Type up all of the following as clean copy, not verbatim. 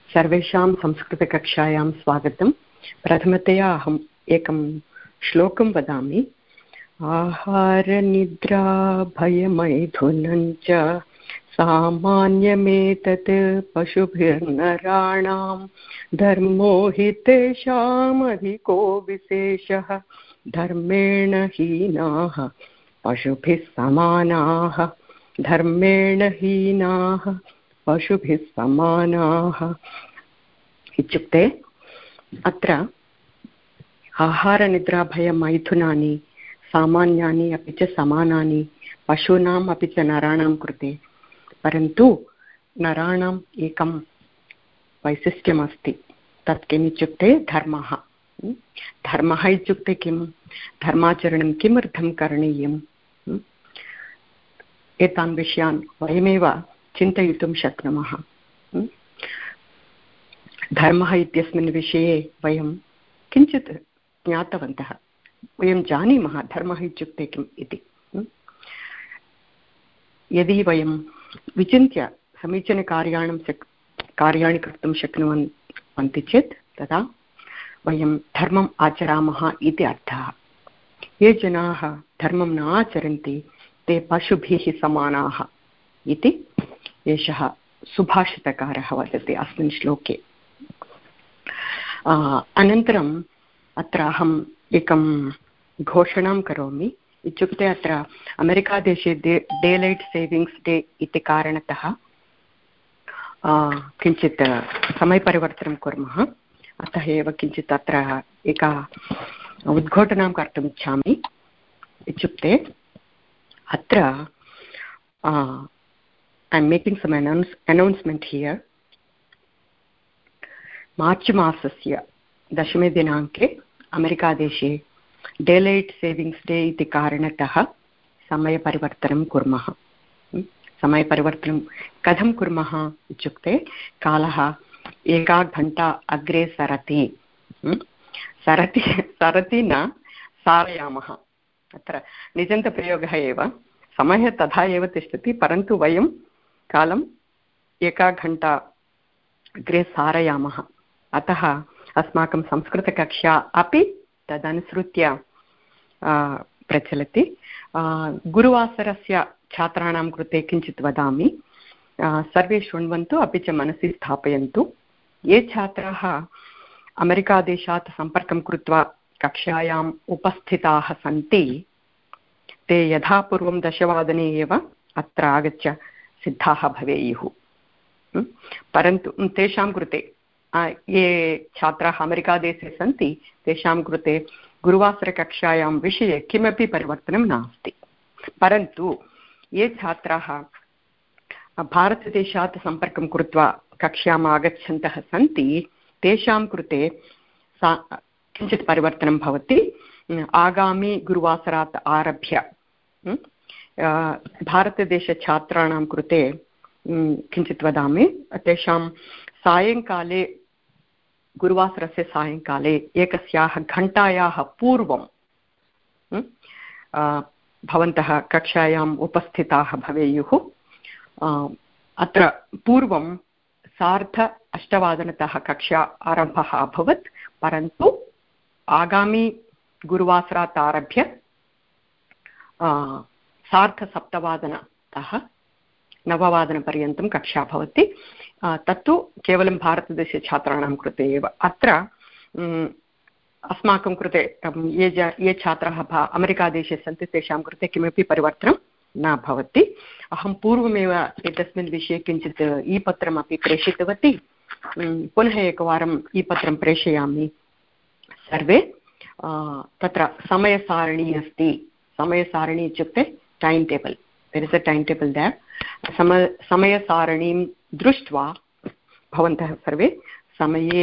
सर्वेषां संस्कृतकक्षायां स्वागतं। प्रथमतया अहम् एकं श्लोकं वदामि। आहारनिद्रा भयमैथुनं च सामान्यमेतत् पशुभिर्नराणां धर्मो हि तेषामधिको विशेषः धर्मेण हीनाः पशुभिः समानाः धर्मेण हीनाः पशुभिः समानाः इत्युक्ते अत्र आहारनिद्राभयमैथुनानि सामान्यानि अपि च समानानि पशूनाम् अपि च नराणां कृते। परन्तु नराणाम् एकं वैशिष्ट्यमस्ति, तत् किम् इत्युक्ते धर्मः। धर्मः इत्युक्ते किं? धर्माचरणं किमर्थं करणीयम्? एतान् विषयान् वयमेव चिन्तयितुं शक्नुमः। धर्मः इत्यस्मिन् विषये वयं किञ्चित् ज्ञातवन्तः, वयं जानीमः धर्मः इत्युक्ते किम् इति। यदि वयं विचिन्त्य समीचीनकार्याणि कर्तुं शक्नुवन्ति चेत् तदा वयं धर्मम् आचरामः इति अर्थः। ये जनाः धर्मं न आचरन्ति ते पशुभिः समानाः इति एषः सुभाषितकारः वदति अस्मिन् श्लोके। अनन्तरम् अत्र अहम् एकं घोषणां करोमि। इत्युक्ते अत्र अमेरिकादेशे डे लैट् सेविङ्ग्स् डे इति कारणतः किञ्चित् समयपरिवर्तनं कुर्मः। अतः एव किञ्चित् अत्र एका उद्घोषणां कर्तुम् इच्छामि। इत्युक्ते अत्र I'm making some announcement here. March मासस्य 10 दिनाङ्के अमेरिकादेशे डेलैट् सेविङ्ग्स् डे इति कारणतः समयपरिवर्तनं कुर्मः। समयपरिवर्तनं कथं कुर्मः इत्युक्ते कालः 1 घण्टा अग्रे सरति। सरति न सारयामः। अत्र निजन्तप्रयोगः एव। समयः तथा एव तिष्ठति, परन्तु वयं कालं 1 घण्टा अग्रे सारयामः। अतः अस्माकं संस्कृतकक्षा अपि तदनुसृत्य प्रचलति। गुरुवासरस्य छात्राणां कृते किञ्चित् वदामि। सर्वे शृण्वन्तु, अपि च मनसि स्थापयन्तु। ये छात्राः अमेरिकादेशात् सम्पर्कं कृत्वा कक्षायाम् उपस्थिताः सन्ति ते यथा पूर्वं 10 वादने एव अत्र आगत्य सिद्धाः भवेयुः। परन्तु तेषां कृते ये छात्राः अमेरिकादेशे सन्ति तेषां कृते गुरुवासरकक्षायां विषये किमपि परिवर्तनं नास्ति। परन्तु ये छात्राः भारतदेशात् सम्पर्कं कृत्वा कक्षाम् आगच्छन्तः सन्ति तेषां कृते किञ्चित् परिवर्तनं भवति। आगामि गुरुवासरात् आरभ्य भारतदेशछात्राणां कृते किञ्चित् वदामि। तेषां सायङ्काले, गुरुवासरस्य सायङ्काले एकस्याः घण्टायाः पूर्वं भवन्तः कक्षायाम् उपस्थिताः भवेयुः। अत्र पूर्वं 7:30 कक्षा आरम्भः अभवत्, परन्तु आगामि गुरुवासरात् आरभ्य 7:30तः 9 कक्षा भवति। तत्तु केवलं भारतदेशछात्राणां कृते एव। अत्र अस्माकं कृते ये छात्राः अमेरिकादेशे सन्ति तेषां कृते किमपि परिवर्तनं न भवति। अहं पूर्वमेव एतस्मिन् विषये किञ्चित् ई-पत्रमपि प्रेषितवती। पुनः एकवारम् ई-पत्रं प्रेषयामि। सर्वे तत्र समयसारिणी अस्ति। समयसारिणी इत्युक्ते timetable. There is a timetable there. समयसारिणीं दृष्ट्वा भवन्तः सर्वे समये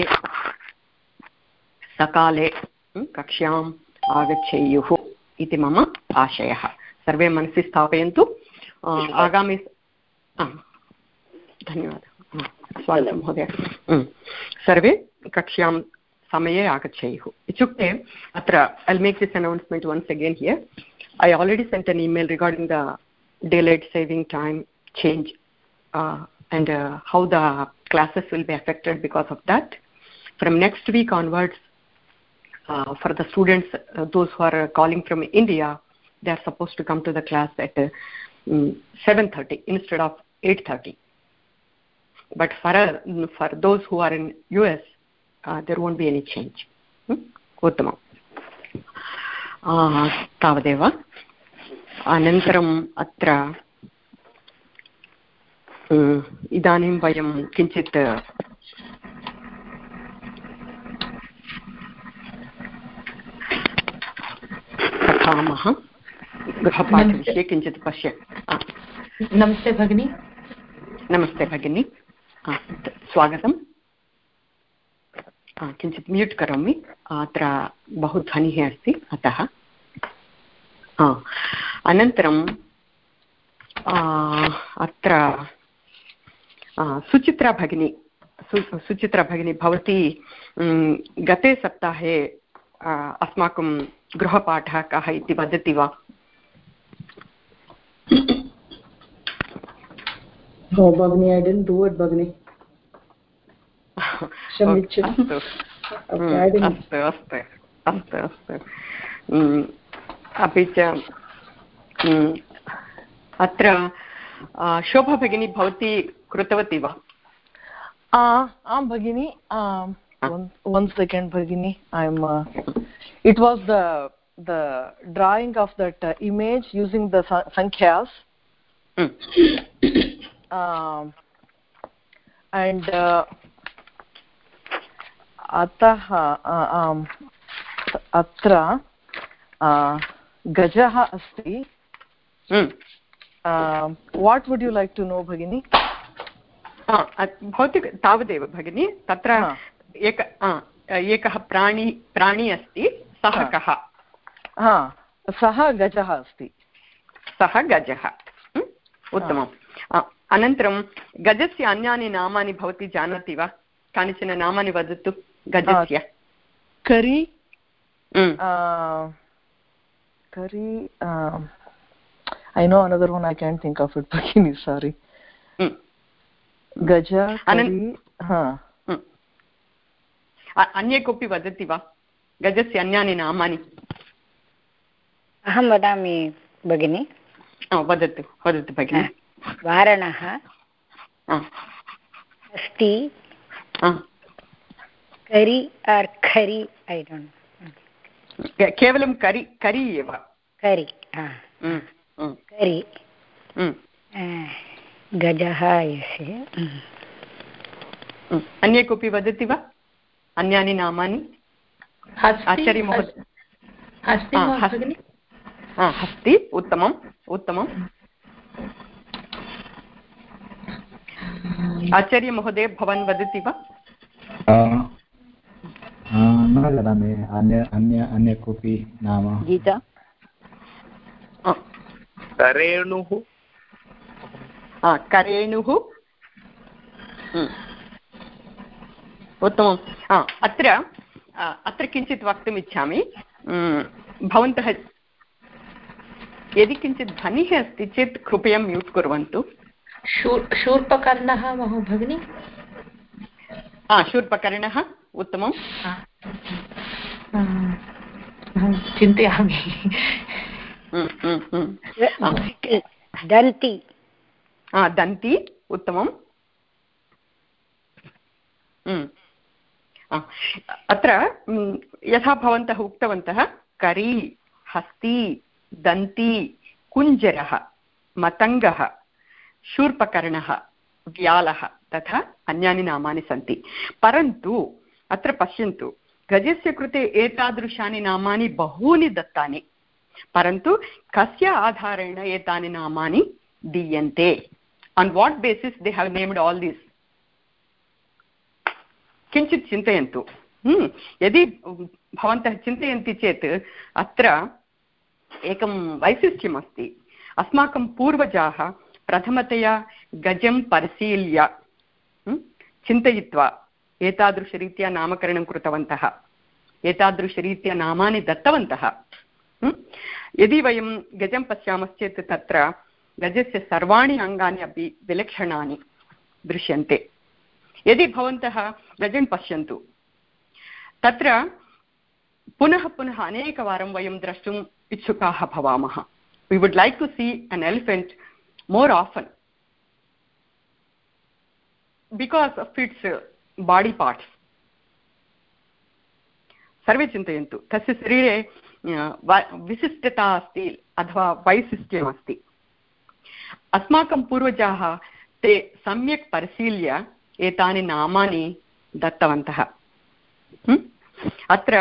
सकाले कक्ष्याम् आगच्छेयुः इति मम आशयः। सर्वे मनसि स्थापयन्तु। आगामि धन्यवादः, स्वागतं महोदय। सर्वे कक्ष्यां समये आगच्छेयुः इत्युक्ते अत्र I'll make this announcement once again here. I already sent an email regarding the daylight saving time change and how the classes will be affected because of that. From next week onwards, for the students, those who are calling from India, they are supposed to come to the class at 7:30 instead of 8:30. But for those who are in US, there won't be any change. उत्तमम्. तावदेव. अनन्तरम् अत्र इदानीं वयं किञ्चित् पठामः. गृहपाठविषये किञ्चित् पश्य. नमस्ते भगिनी. नमस्ते भगिनी, स्वागतं. किञ्चित् म्यूट् करोमि, अत्र बहु ध्वनिः अस्ति अतः. अनन्तरं अत्र सुचित्रा भगिनी भवती गते सप्ताहे अस्माकं गृहपाठः कः इति वदति वा? No, Bhagini, I didn't do it, Bhagini. अस्तु अपि च अत्र शोभा भगिनी भवती कृतवती वा? आं भगिनी. One second, Bhagini. It was the drawing of that image using the sankhyas. And अतः अत्र गजः अस्ति. What would you like to know, Bhagini? भवती तावदेव भगिनी. तत्र एकः प्राणी अस्ति, सः कः? सः गजः अस्ति. सः गजः. उत्तमम्. अनन्तरं गजस्य अन्यानि नामानि भवती जानाति वा? कानिचन नामानि वदतु गजस्य. करी. I know another one, I can't think of it. Bhagini, sorry. Gaja, Kari. अन्ये कोऽपि वदति वा गजस्य अन्यानि नामानि? अहं वदामि भगिनि. वदतु भगिनि. वारणः अस्ति. करि आर् खरि, ऐ डोण्ट् नो. केवलं करि एव. करि करि. गजः यस्य. अन्ये कोऽपि वदति वा अन्यानि नामानि? आचार्यमहोदय. हस्ति. उत्तमम्. आचार्यमहोदय भवान् वदति वा? न जानामि. अन्य कोऽपि नाम? गीता. करेणुः. करेणुः. उत्तमम्. अत्र किञ्चित् वक्तुम् इच्छामि. भवन्तः यदि किञ्चित् ध्वनिः अस्ति चेत् कृपया म्यूट् कुर्वन्तु. शूर्पकर्णः भगिनि. शूर्पकर्णः. उत्तमम्. चिन्तयामि. दन्ति. उत्तमम्. अत्र यथा भवन्तः उक्तवन्तः करी, हस्ति, दन्ती, कुञ्जरः, मतङ्गः, शूर्पकर्णः, व्यालः तथा अन्यानि नामानि सन्ति. परन्तु अत्र पश्यन्तु, गजस्य कृते एतादृशानि नामानि बहूनि दत्तानि, परन्तु कस्य आधारेण एतानि नामानि दीयन्ते? On what basis they have named all these? किञ्चित् चिन्तयन्तु. यदि भवन्तः चिन्तयन्ति चेत् अत्र एकं वैशिष्ट्यम् अस्ति. अस्माकं पूर्वजाः प्रथमतया गजं परिशील्य चिन्तयित्वा एतादृशरीत्या नामकरणं कृतवन्तः, एतादृशरीत्या नामानि दत्तवन्तः. यदि वयं गजं पश्यामश्चेत् तत्र गजस्य सर्वाणि अङ्गानि अपि विलक्षणानि, दृश्यन्ते। यदि भवन्तः गजन् पश्यन्तु, तत्र पुनः पुनः अनेकवारं वयं द्रष्टुम् इच्छुकाः भवामः. We would like to see an elephant more often because of its body parts. सर्वे चिन्तयन्तु, तस्य शरीरे विशिष्टता अस्ति अथवा वैशिष्ट्यम् अस्ति. अस्माकं पूर्वजाः ते सम्यक् परिशील्य एतानि नामानि दत्तवन्तः. अत्र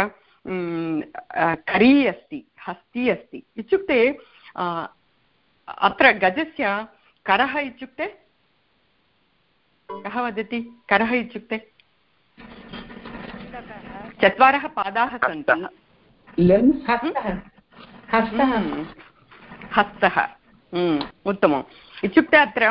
करी अस्ति, हस्ती अस्ति इत्युक्ते अत्र गजस्य करः इत्युक्ते कः वदति? करः इत्युक्ते चत्वारः पादाः सन्ति. हस्तः. उत्तमम्. इत्युक्ते अत्र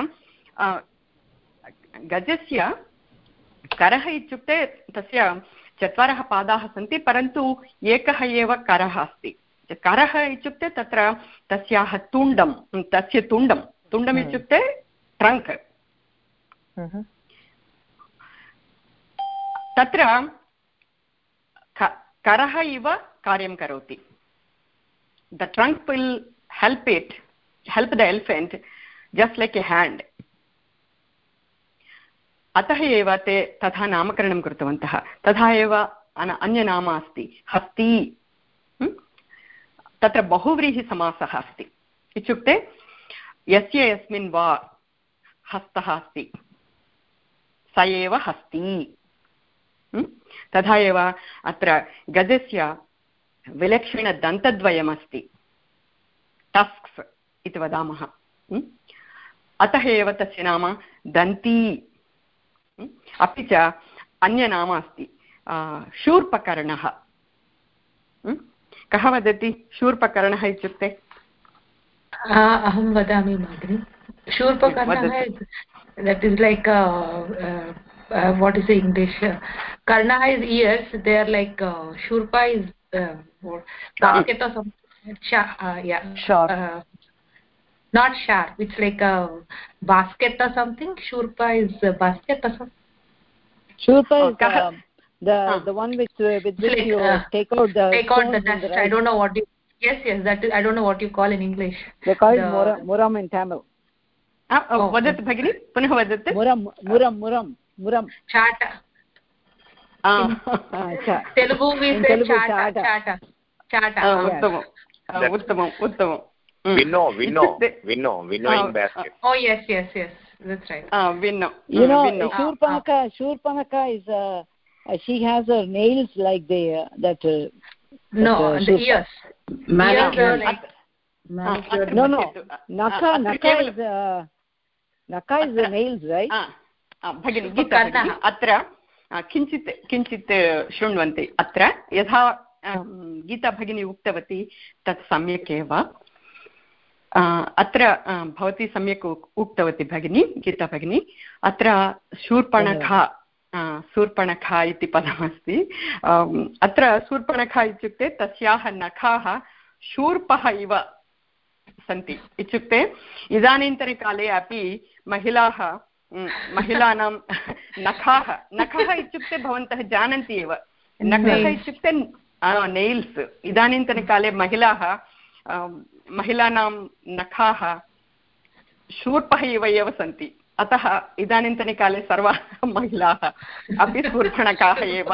गजस्य करः इत्युक्ते तस्य चत्वारः पादाः सन्ति, परन्तु एकः एव करः अस्ति. करः इत्युक्ते तत्र तस्याः तुण्डं, तस्य तुण्डम् इत्युक्ते ट्रङ्क्. तत्र करः इव कार्यं करोति. The trunk will help the elephant just like a hand. अतः एव ते तथा नामकरणं कृतवन्तः. तथा एव अन्यनाम अस्ति हस्ती. तत्र बहुव्रीहिसमासः अस्ति. इत्युक्ते यस्य यस्मिन् वा हस्तः अस्ति स एव हस्ती. तथा एव अत्र गजस्य विलक्षणदन्तद्वयमस्ति, टस्क्स् इति वदामः. अतः एव तस्य नाम दन्ती. अपि च अन्यनाम अस्ति शूर्पकर्णः. कः वदति शूर्पकर्णः इत्युक्ते? अहं वदामि भगिनि. शूर्पकर्णः that is like what is the English? Karna is ears. They are like shurpa is basket or something. Sharp. Not sharp. It's like a basket or something. Shurpa is a basket or something. Shurpa is the one with which like, you take out the dust. I don't know what you. Yes, that is. I don't know what you call in English. They call it muram in Tamil. वदतु भगिनि, पुनः वदतु. मुरम चाट. Telugu is चाट. उत्तमम्. Winnowing basket. Oh yes, that's right. Winnow. Shurpanaka is she has her nails like the ears. Naka is the nails, right? भगिनि गीता भगिनि, अत्र किञ्चित् शृण्वन्ति. अत्र यथा गीता भगिनी उक्तवती तत् सम्यक् एव. अत्र भवती सम्यक् उक्तवती भगिनी, गीता भगिनी. अत्र शूर्पणखा इति पदमस्ति. अत्र शूर्पणखा इत्युक्ते तस्याः नखाः शूर्पः इव सन्ति. इत्युक्ते इदानीन्तनकाले अपि महिलानां नखः इत्युक्ते भवन्तः जानन्ति एव. नखः इत्युक्ते नेल्स्. इदानीन्तनकाले महिलानां नखाः शूर्पः इव एव सन्ति. अतः इदानीन्तनकाले सर्वाः महिलाः अपि शूर्पणखाः एव.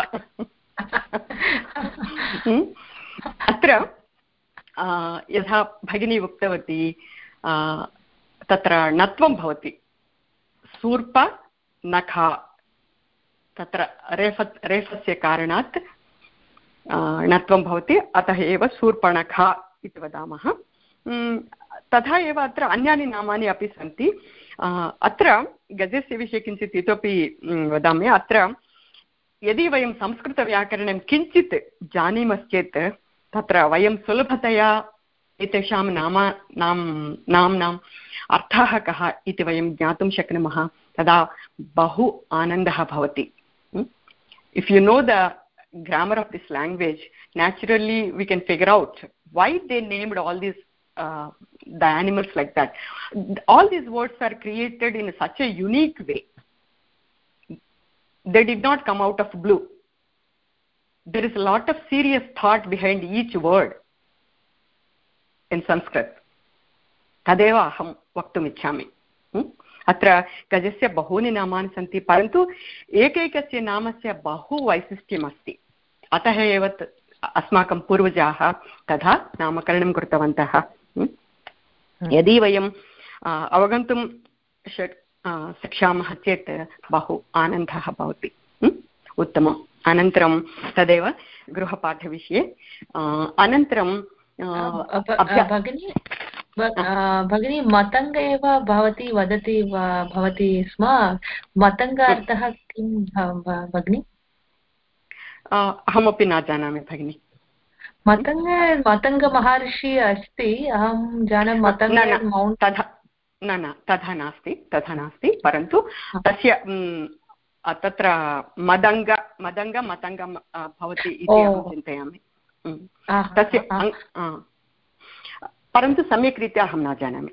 अत्र यथा भगिनी उक्तवती तत्र णत्वं भवति. शूर्प नखा. तत्र रेफस्य कारणात् णत्वं भवति. अतः एव शूर्पणखा इति वदामः. तथा एव अत्र अन्यानि नामानि अपि सन्ति. अत्र गजस्य विषये किञ्चित् इतोपि वदामि. अत्र यदि वयं संस्कृतव्याकरणं किञ्चित् जानीमश्चेत् तत्र वयं सुलभतया एतेषां नाम्नाम् अर्थः कः इति वयं ज्ञातुं शक्नुमः. तदा बहु आनन्दः भवति. If you know the grammar of this language, naturally we can figure out why they named all these the animals like that. All these words are created in such a unique way. they did not come out of blue. There is a lot of serious thought behind each word in Sanskrit. तदेव अहं वक्तुम् इच्छामि. अत्र गजस्य बहूनि नामानि सन्ति, परन्तु एकैकस्य नामस्य बहु वैशिष्ट्यम् अस्ति. अतः एव अस्माकं पूर्वजाः तथा नामकरणं कृतवन्तः. यदि वयम् अवगन्तुं शक्ष्यामः चेत् बहु आनन्दः भवति. उत्तमम्. अनन्तरं तदेव गृहपाठविषये. अनन्तरं भगिनी मतङ्ग एव भवती वदति भवति स्म. मतङ्गार्थः किं भगिनी? अहमपि न जानामि भगिनि. मतङ्गमहर्षि अस्ति, अहं जानामि. मतङ्ग तथा नास्ति, परन्तु तस्य तत्र मतङ्ग भवति इति अहं चिन्तयामि. तस्य परन्तु सम्यक् रीत्या अहं न जानामि.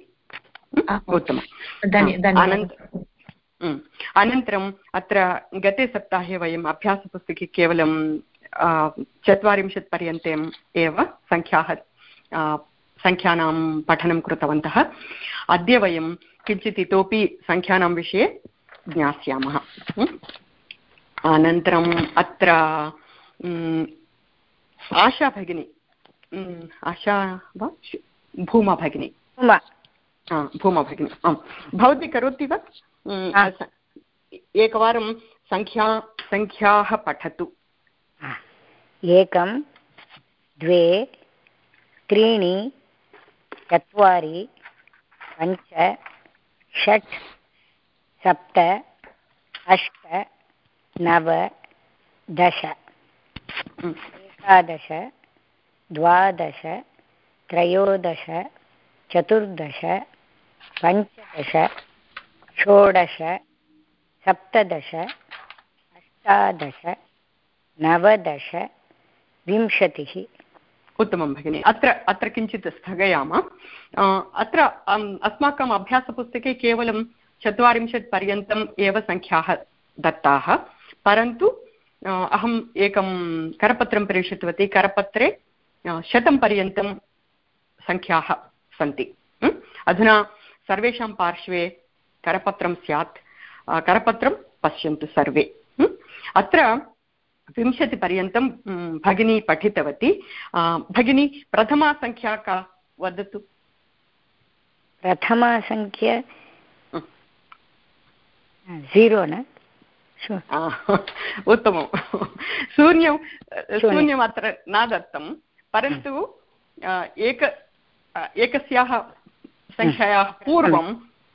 उत्तमम्. अनन्तरम् अत्र गते सप्ताहे वयम् अभ्यासपुस्तके केवलं 40 पर्यन्तम् एव सङ्ख्यानां पठनं कृतवन्तः. अद्य वयं किञ्चित् इतोपि सङ्ख्यानां विषये ज्ञास्यामः. अनन्तरम् अत्र आशा भगिनी, आशा वा भूमा भगिनी, भूमा भगिनी, आम्, भवती करोति वा? एकवारं सङ्ख्याः पठतु. 1 2 3 4 5 6 7 8 9 10 11 12 13 14 15 16 17 18 19 20. उत्तमं भगिनि. अत्र किञ्चित् स्थगयामः. अत्र अस्माकम् अभ्यासपुस्तके केवलं 40 पर्यन्तम् एव सङ्ख्याः दत्ताः, परन्तु अहम् एकं करपत्रं प्रेषितवती. करपत्रे 100 पर्यन्तं सङ्ख्याः सन्ति. अधुना सर्वेषां पार्श्वे करपत्रं स्यात्. करपत्रं पश्यन्तु सर्वे. अत्र 20 पर्यन्तं भगिनी पठितवती. भगिनी प्रथमा सङ्ख्या का वदतु? प्रथमा सङ्ख्या 0 न? उत्तमं. शून्यम् अत्र न दत्तं, परन्तु एकस्याः सङ्ख्यायाः पूर्वं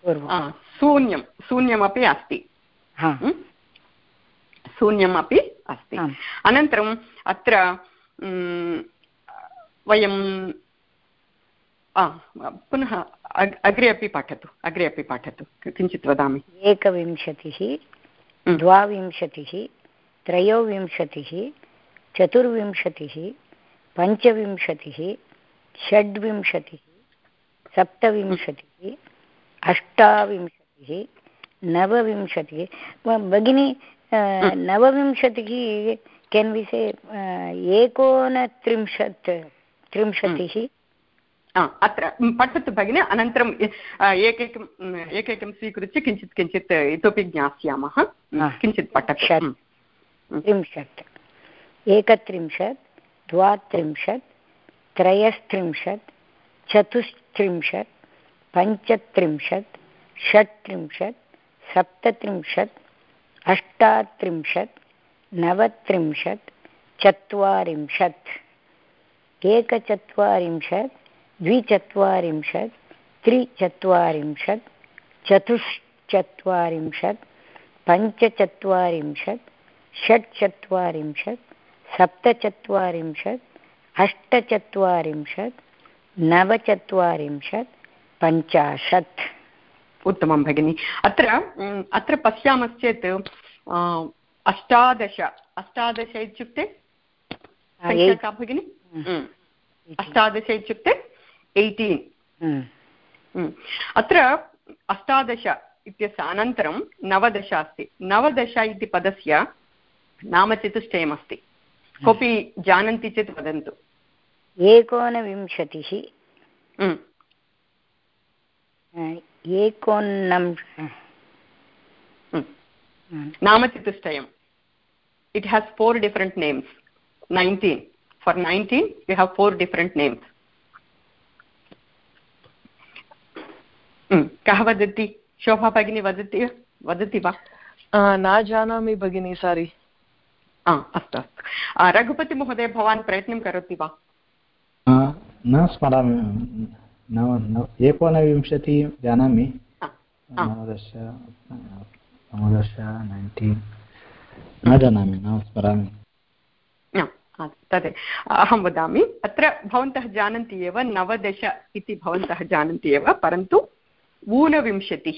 शून्यमपि अस्ति. शून्यमपि अस्ति. अनन्तरम् अत्र वयं पुनः अग्रे अपि पठतु किञ्चित् वदामि. 21 22 23 24 25 26 27 28 29. भगिनी 29 केन् वि से 39. अत्र पठतु भगिनि. अनन्तरम् एकैकं स्वीकृत्य किञ्चित् इतोपि ज्ञास्यामः. किञ्चित् पठतु. 30 31 32 33 34 35 36 37 38 39 40 140 140 240 340 440 540 640 740 48 49 50. उत्तमं भगिनि. अत्र पश्यामश्चेत् 18 इत्युक्ते संख्या का भगिनि? 18 इत्युक्ते 18. अत्र 18 इत्यस्य अनन्तरं 19 अस्ति। 19 इति पदस्य नामचतुष्टयमस्ति। कोऽपि जानन्ति चेत् वदन्तु। 19 नामचतुष्टयम्. It has 4 different names. 19. For 19 you have 4 different names. कः वदति? शोभा भगिनी वदति वा? न जानामि भगिनी, सारी। अस्तु अस्तु। रघुपतिमहोदय, भवान् प्रयत्नं करोति वा? न स्मरामि। 19 जानामि। 19 न जानामि, न स्मरामि। तदेव अहं वदामि। अत्र भवन्तः जानन्ति एव, 19 इति भवन्तः जानन्ति एव, परन्तु ऊनविंशतिः।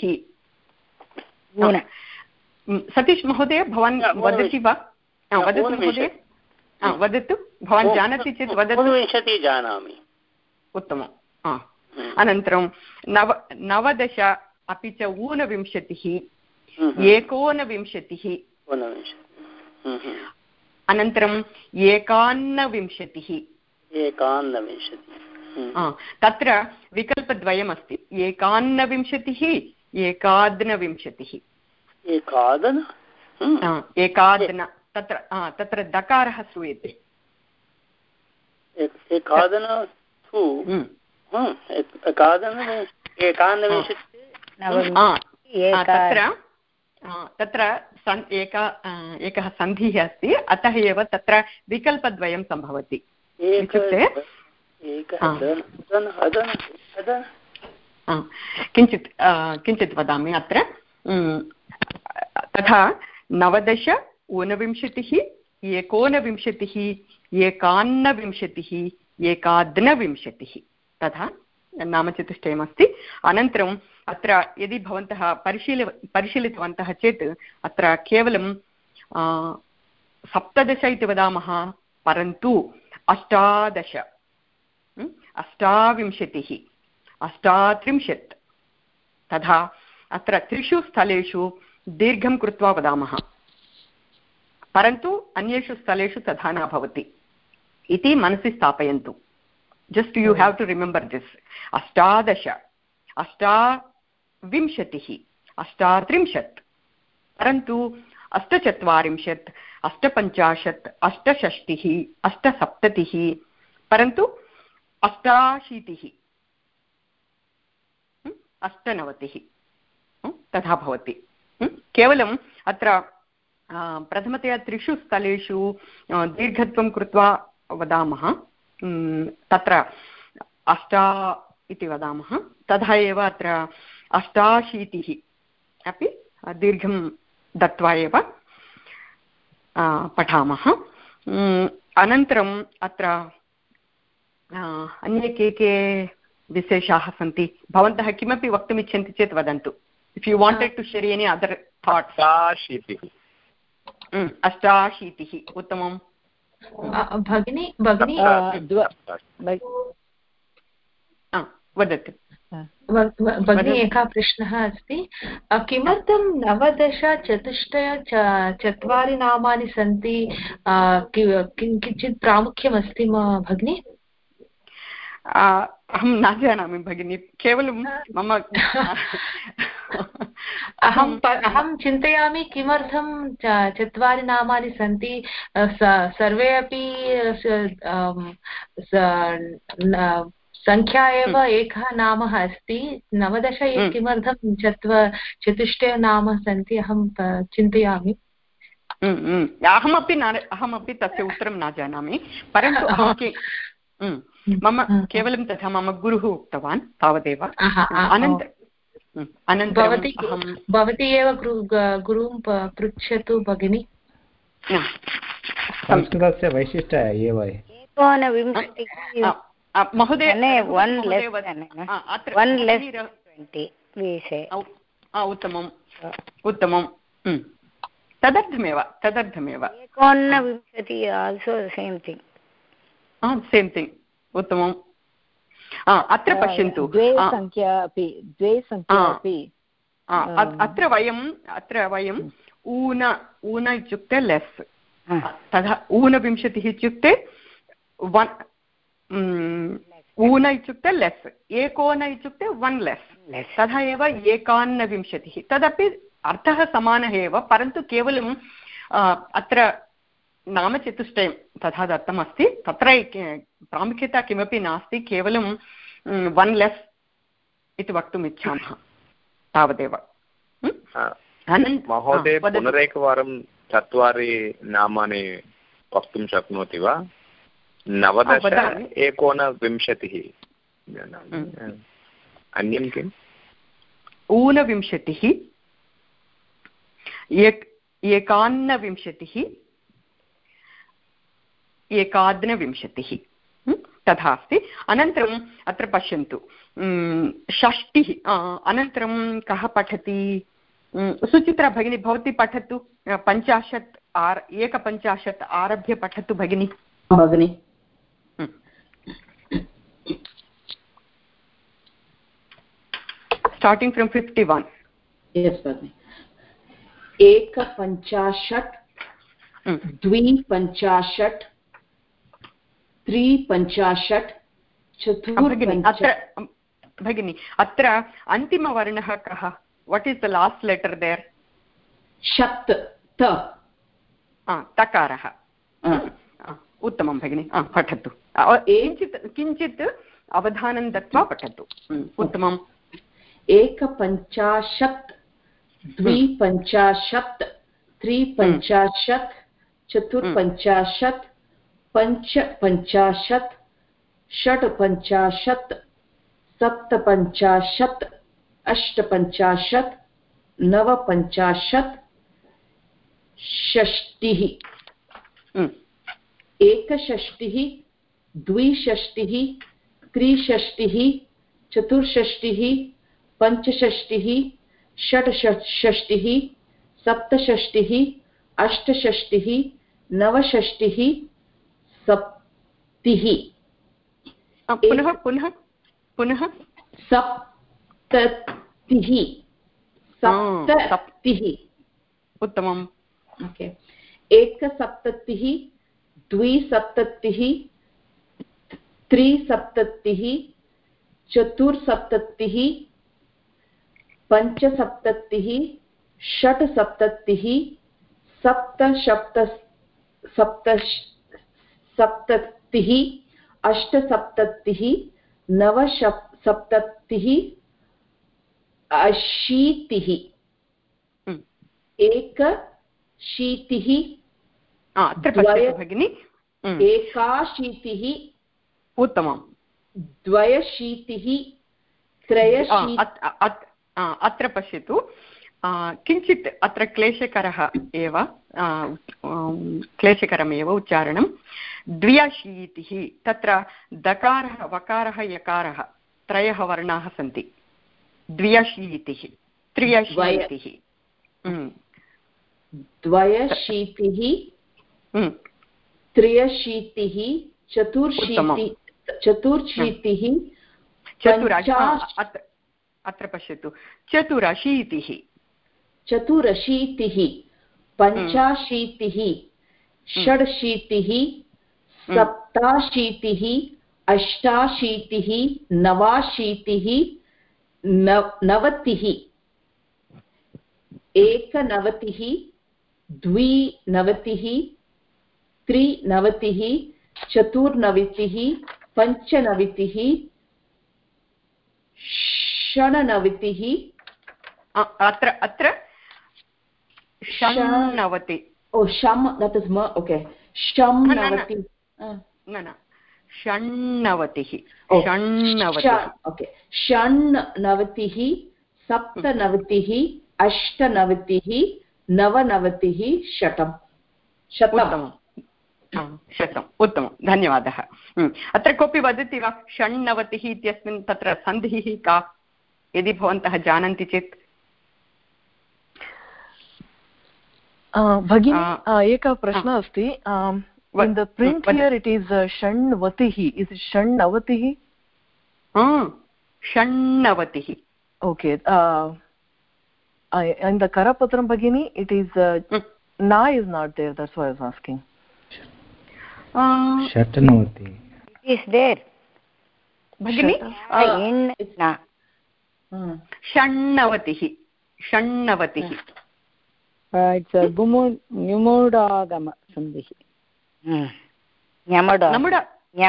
सतीश महोदय, भवान् वदति वा? वदतु महोदय, वदतु। भवान् जानाति चेत् वदतु। 19 जानामि। उत्तमम्। अनन्तरं 19 अपि च ऊनविंशतिः, 19 अनन्तरं 51। तत्र विकल्पद्वयमस्ति। 51, 19। एकादन। तत्र दकारः श्रूयते। तत्र एकः सन्धिः अस्ति, अतः एव तत्र विकल्पद्वयं सम्भवति। इत्युक्ते किञ्चित् वदामि अत्र। तथा 19, 29, 19, 51, 19। तथा नामचतुष्टयमस्ति। अनन्तरम् अत्र यदि भवन्तः परिशीलितवन्तः चेत् अत्र केवलं 17 इति वदामः, परन्तु 18, 28, 38। तथा अत्र 3 स्थलेषु दीर्घं कृत्वा वदामः, परन्तु अन्येषु स्थलेषु तथा न भवति इति मनसि स्थापयन्तु। Just you have to remember this. 18, 28, 38, परन्तु 48, 58, 68, 68, परन्तु 88, 98 तथा भवति। केवलम् अत्र प्रथमतया 3 स्थलेषु दीर्घत्वं कृत्वा वदामः। तत्र 8 इति वदामः, तथा एव अत्र 88 अपि दीर्घं दत्वा एव पठामः। अनन्तरम् अत्र अन्ये के विशेषाः सन्ति? भवन्तः किमपि वक्तुमिच्छन्ति चेत् वदन्तु। If you wanted to share any other thoughts. 88। उत्तमं भगिनी। वदतु भगिनी। एकः प्रश्नः अस्ति। किमर्थं 19 चतुष्टय 4 नामानि सन्ति? किञ्चित् प्रामुख्यमस्ति भगिनी? अहं न जानामि भगिनी, केवलं मम अहं चिन्तयामि किमर्थं 4 नामानि सन्ति। सर्वे अपि संख्या एव एकः नाम अस्ति। 19 किमर्थं चतुष्टय नाम सन्ति अहं चिन्तयामि। अहमपि तस्य उत्तरं न जानामि, परन्तु मम केवलं तथा मम गुरुः उक्तवान्, तावदेव। भवती एव गुरुं पृच्छतु भगिनी। संस्कृतस्य वैशिष्ट्यम् एव। महोदय उत्तमम् उत्तमं। तदर्थमेव सेम् थिङ्ग्। उत्तमम्। अत्र पश्यन्तु, 2 सङ्ख्या अपि अत्र वयम् ऊन इत्युक्ते लेस्, तथा ऊनविंशतिः इत्युक्ते ऊन इत्युक्ते लेस्, एकोन इत्युक्ते 1 लेस्, तथा एव एकान्नविंशतिः, तदपि अर्थः समानः एव, परन्तु केवलम् अत्र नामचतुष्टयं तथा दत्तमस्ति, तत्र प्रामुख्यता किमपि नास्ति, केवलं 1 लेस् इति वक्तुम् इच्छामः, तावदेव। महोदय, पुनरेकवारं 4 नामानि वक्तुं शक्नोति वा? 19, 29, अन्यं किम्? ऊनविंशतिः, एकान्नविंशतिः, एकाद्नविंशतिः, तथा अस्ति। अनन्तरम् अत्र पश्यन्तु, षष्टिः, अनन्तरं कः पठति? सुचित्रा भगिनी, भवती पठतु, 51 आरभ्य पठतु भगिनी। भगिनी, स्टार्टिङ्ग् फ्रम् 51। यस् भगिनी। 51, 52, 53, 54। भगिनी, अत्र अन्तिमवर्णः कः? What is the last letter there? शत्, तकारः। उत्तमं भगिनी, पठतु। किञ्चित् अवधानं दत्वा पठतु। उत्तमम्। 51, 52, 53, 54, 55, 56, 57, 58, 59, 60, 61, 62, 63, 64, 65, 66, 67, 68, 69, 70। पुनः सप्ततिः। उत्तमम्। ओके। 1सप्ततिः, 2सप्ततिः, 3सप्ततिः, 4सप्ततिः, 5सप्ततिः, 6सप्ततिः, 7सप्ततिः, 8सप्ततिः, 9सप्ततिः, 80, 1शीतिः, भगिनी 81, उत्तमं, 2शीतिः, 3शीतिः। अत्र पश्यतु, किञ्चित् अत्र क्लेशकरः एव, क्लेशकरमेव उच्चारणं। 2शीतिः, तत्र दकारः, वकारः, यकारः, 3 वर्णाः सन्ति। 2शीतिः, 3शीतिः, 2शीतिः, 3शीतिः, 4शीतिः, अत्र पश्यतु, 4शीतिः, 4शीतिः, 5शीतिः, 6शीतिः, 7शीतिः, 8शीतिः, 9शीतिः, 90, 190, 290, 390, 490, 590, 690। अत्र षण्णवति। ओ शम्, that is ma, okay. षण्णवति, षण्णवतिः, ओके। षण्णवतिः, 7नवतिः, 8नवतिः, 9नवतिः, 100। शतम्, उत्तमं, धन्यवादः। अत्र कोऽपि वदति वा षण्णवतिः इत्यस्मिन् तत्र सन्धिः का, यदि भवन्तः जानन्ति चेत्? भगिनी, एकः प्रश्नः अस्ति। in the print here it is षण्वतिः, is it षण्णवतिः? षण्णवतिः, okay. in the Karapatram Bhagini, it is na is not there. That's why I was asking. Shatnavati. It is there. Bhagini? In na. Shannavatihi. Shannavatihi. It's a Numudagama Sandhihi. Nyamuda.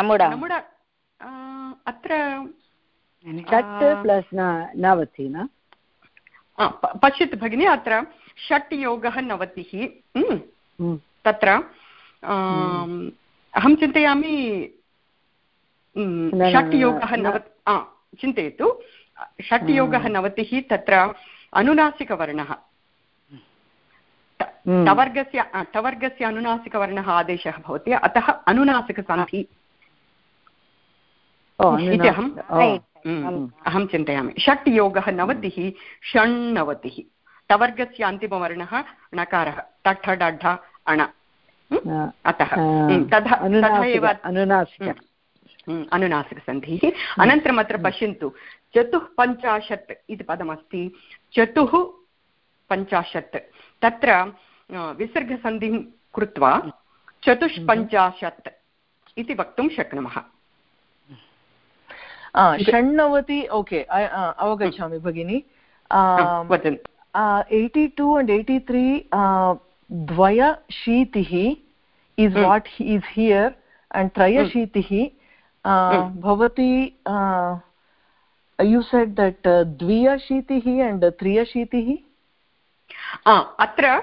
Atra Shat plus Navati, na? पश्यतु भगिनी अत्र षट् योगः नवतिः तत्र अहं चिन्तयामि षट् योगः चिन्तयतु षट् योगः नवतिः तत्र अनुनासिकवर्णः टवर्गस्य अनुनासिकवर्णः आदेशः भवति अतः अनुनासिकसन्धि इति अहं चिन्तयामि षट् योगः नवतिः षण्णवतिः टवर्गस्य अन्तिमवर्णः णकारः टठ डढ अण अतः तथा एव अनुनासिकसन्धिः अनन्तरम् अत्र पश्यन्तु 54 इति पदमस्ति 54 तत्र विसर्गसन्धिं कृत्वा 54 इति वक्तुं शक्नुमः षण्णवति ओके अवगच्छामि भगिनि 82 and 83 द्वयशीतिः is what is here and trayashitihi bhavati you said that dviyashitihi and triyashitihi atra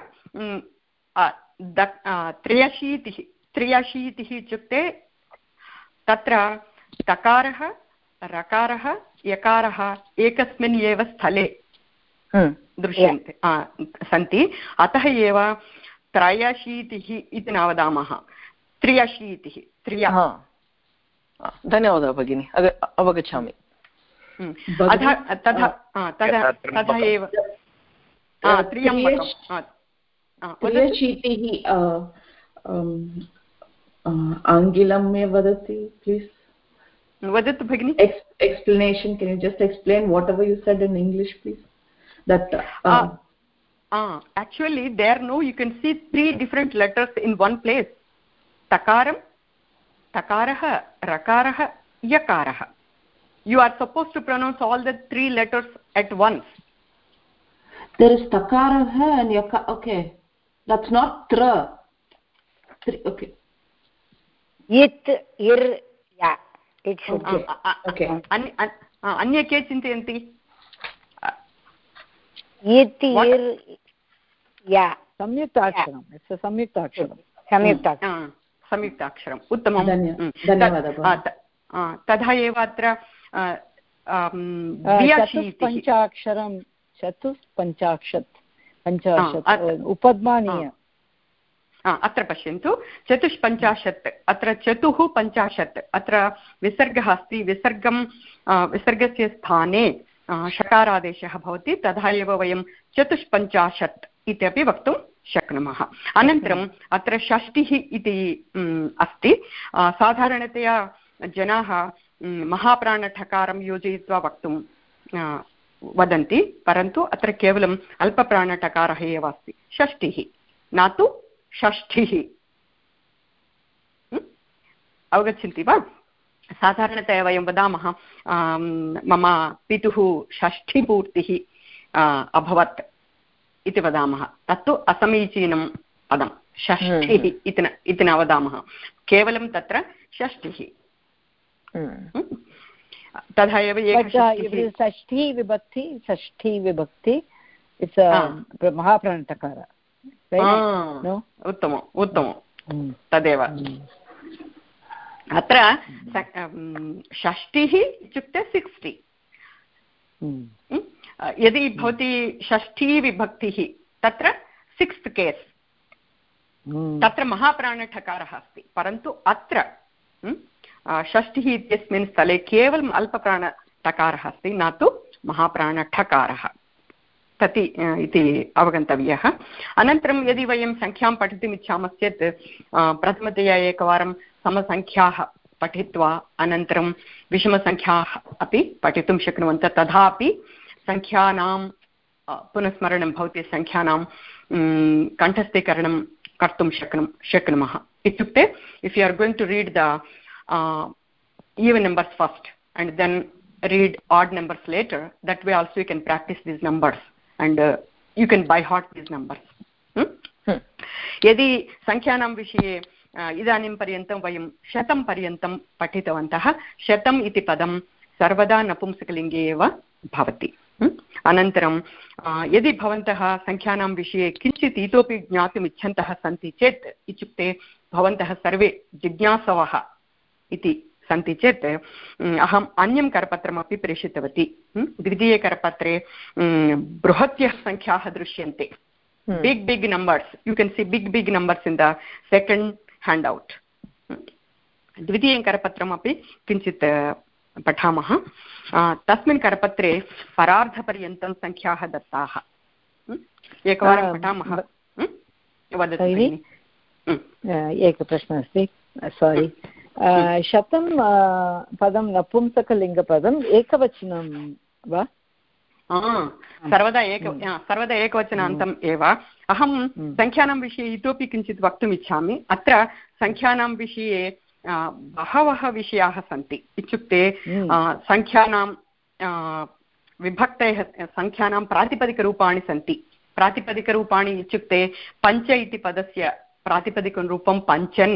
triyashitihi इत्युक्ते तत्र तकारः रकारः यकारः एकस्मिन् एव स्थले दृश्यन्ते सन्ति अतः एव त्रयशीतिः इति न वदामः त्र्यशीतिः धन्यवादः भगिनी अवगच्छामि तथा एव त्र्यशीतिः आङ्गिलं मे वदति प्लीस् वदतु भगिनी explanation can you just explain whatever you said in English please that actually there no you can see 3 different letters in one place takaram takarah rakarah yakarah you are supposed to pronounce all the 3 letters at once there is takarah and yakar okay that's not tra okay it ir ya it should be okay अन्ये के चिन्तयन्ति इति ir ya samyuktaksharam it's a samyuktaksharam संयुक्ताक्षरम् उत्तमं धन्यवादः तथा एव अत्र पञ्चाक्षरं उपध्मानीय अत्र पश्यन्तु 54 अत्र 54 अत्र विसर्गः अस्ति विसर्गस्य स्थाने षकारादेशः भवति तथा एव वयं 54 इत्यपि वक्तुं शक्नुमः अनन्तरम् अत्र षष्टिः इति अस्ति साधारणतया जनाः महाप्राणठकारं योजयित्वा वक्तुं वदन्ति परन्तु अत्र केवलम् अल्पप्राणठकारः एव अस्ति षष्टिः न तु षष्ठिः अवगच्छन्ति वा साधारणतया वयं वदामः मम पितुः षष्ठिपूर्तिः अभवत् इति वदामः तत्तु असमीचीनं पदं षष्ठिः इति न वदामः केवलं तत्र षष्ठिः तथा एव षष्ठी विभक्ति इट्स् महाप्राणटकार उत्तमं तदेव अत्र षष्टिः इत्युक्ते 60 यदि भवती षष्ठी विभक्तिः तत्र 6th केस् तत्र महाप्राणठकारः अस्ति परन्तु अत्र षष्टिः इत्यस्मिन् स्थले केवलम् अल्पप्राणठकारः अस्ति न तु महाप्राणठकारः तति इति अवगन्तव्यः अनन्तरं यदि वयं संख्यां पठितुम् इच्छामश्चेत् प्रथमतया एकवारं समसङ्ख्याः पठित्वा अनन्तरं विषमसङ्ख्याः अपि पठितुं शक्नुवन्तः तथापि सङ्ख्यानां पुनस्मरणं भवति सङ्ख्यानां कण्ठस्थीकरणं कर्तुं शक्नुमः इत्युक्ते if you are going to read the even numbers first and then read odd numbers later, that way also you can practice these numbers and you can by heart these numbers. यदि संख्यानां विषये इदानीं पर्यन्तं वयं 100 पर्यन्तं पठितवन्तः. 100 इति पदं सर्वदा नपुंसकलिङ्गे एव भवति. अनन्तरं यदि भवन्तः संख्यानां विषये किञ्चित् इतोपि ज्ञातुम् इच्छन्तः सन्ति चेत्, इत्युक्ते भवन्तः सर्वे जिज्ञासवः इति सन्ति चेत् अहम् अन्यं करपत्रमपि प्रेषितवती. द्वितीयकरपत्रे बृहत्यः सङ्ख्याः दृश्यन्ते. big numbers, you can see big numbers in the second handout. द्वितीयं करपत्रमपि किञ्चित् पठामः. तस्मिन् करपत्रे परार्धपर्यन्तं सङ्ख्याः दत्ताः. एकवारं पठामः. वदतु भगिनि. एकः प्रश्नः अस्ति. सारी, 100 पदं नपुंसकलिङ्गपदम् एकवचनं वा? सर्वदा एकवचनान्तम् एव. अहं सङ्ख्यानां विषये इतोपि किञ्चित् वक्तुम् इच्छामि. अत्र सङ्ख्यानां विषये बहवः विषयाः सन्ति. इत्युक्ते सङ्ख्यानां विभक्तयः, सङ्ख्यानां प्रातिपदिकरूपाणि सन्ति. प्रातिपदिकरूपाणि इत्युक्ते पञ्च इति पदस्य प्रातिपदिकं रूपं पञ्चन्,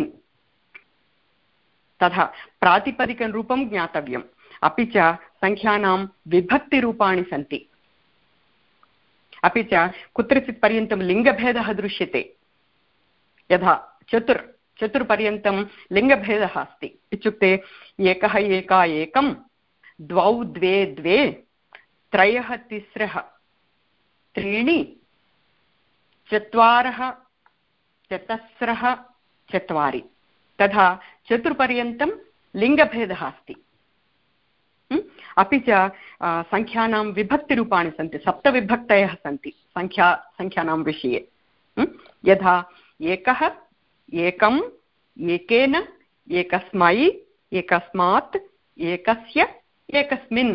तथा प्रातिपदिकं रूपं ज्ञातव्यम्. अपि च सङ्ख्यानां विभक्तिरूपाणि सन्ति. अपि च कुत्रचित् पर्यन्तं लिङ्गभेदः दृश्यते. यथा चतुर्पर्यन्तं लिङ्गभेदः अस्ति. इत्युक्ते एकः एका एकं, द्वौ द्वे द्वे, त्रयः तिस्रः त्रीणि, चत्वारः चतस्रः चत्वारि. तथा चतुर्पर्यन्तं लिङ्गभेदः अस्ति. अपि च सङ्ख्यानां विभक्तिरूपाणि सन्ति. 7 विभक्तयः सन्ति सङ्ख्यानां विषये. यथा एकः, एकम्, एकेन, एकस्मै, एकस्मात्, एकस्य, एकस्मिन्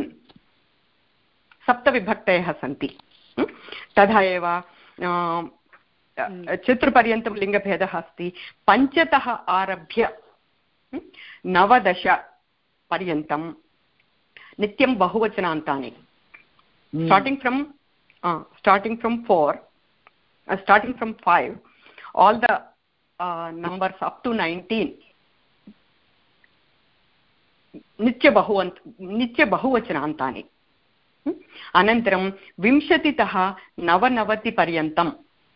7 विभक्तयः सन्ति. तथा एव चतुर्पर्यन्तं लिङ्गभेदः अस्ति. 5तः आरभ्य 19 पर्यन्तं नित्यं बहुवचनान्तानि. starting from 4, starting from 5, all the numbers up to 19 नित्यबहुवचनान्तानि. अनन्तरं 20तः 99 पर्यन्तं,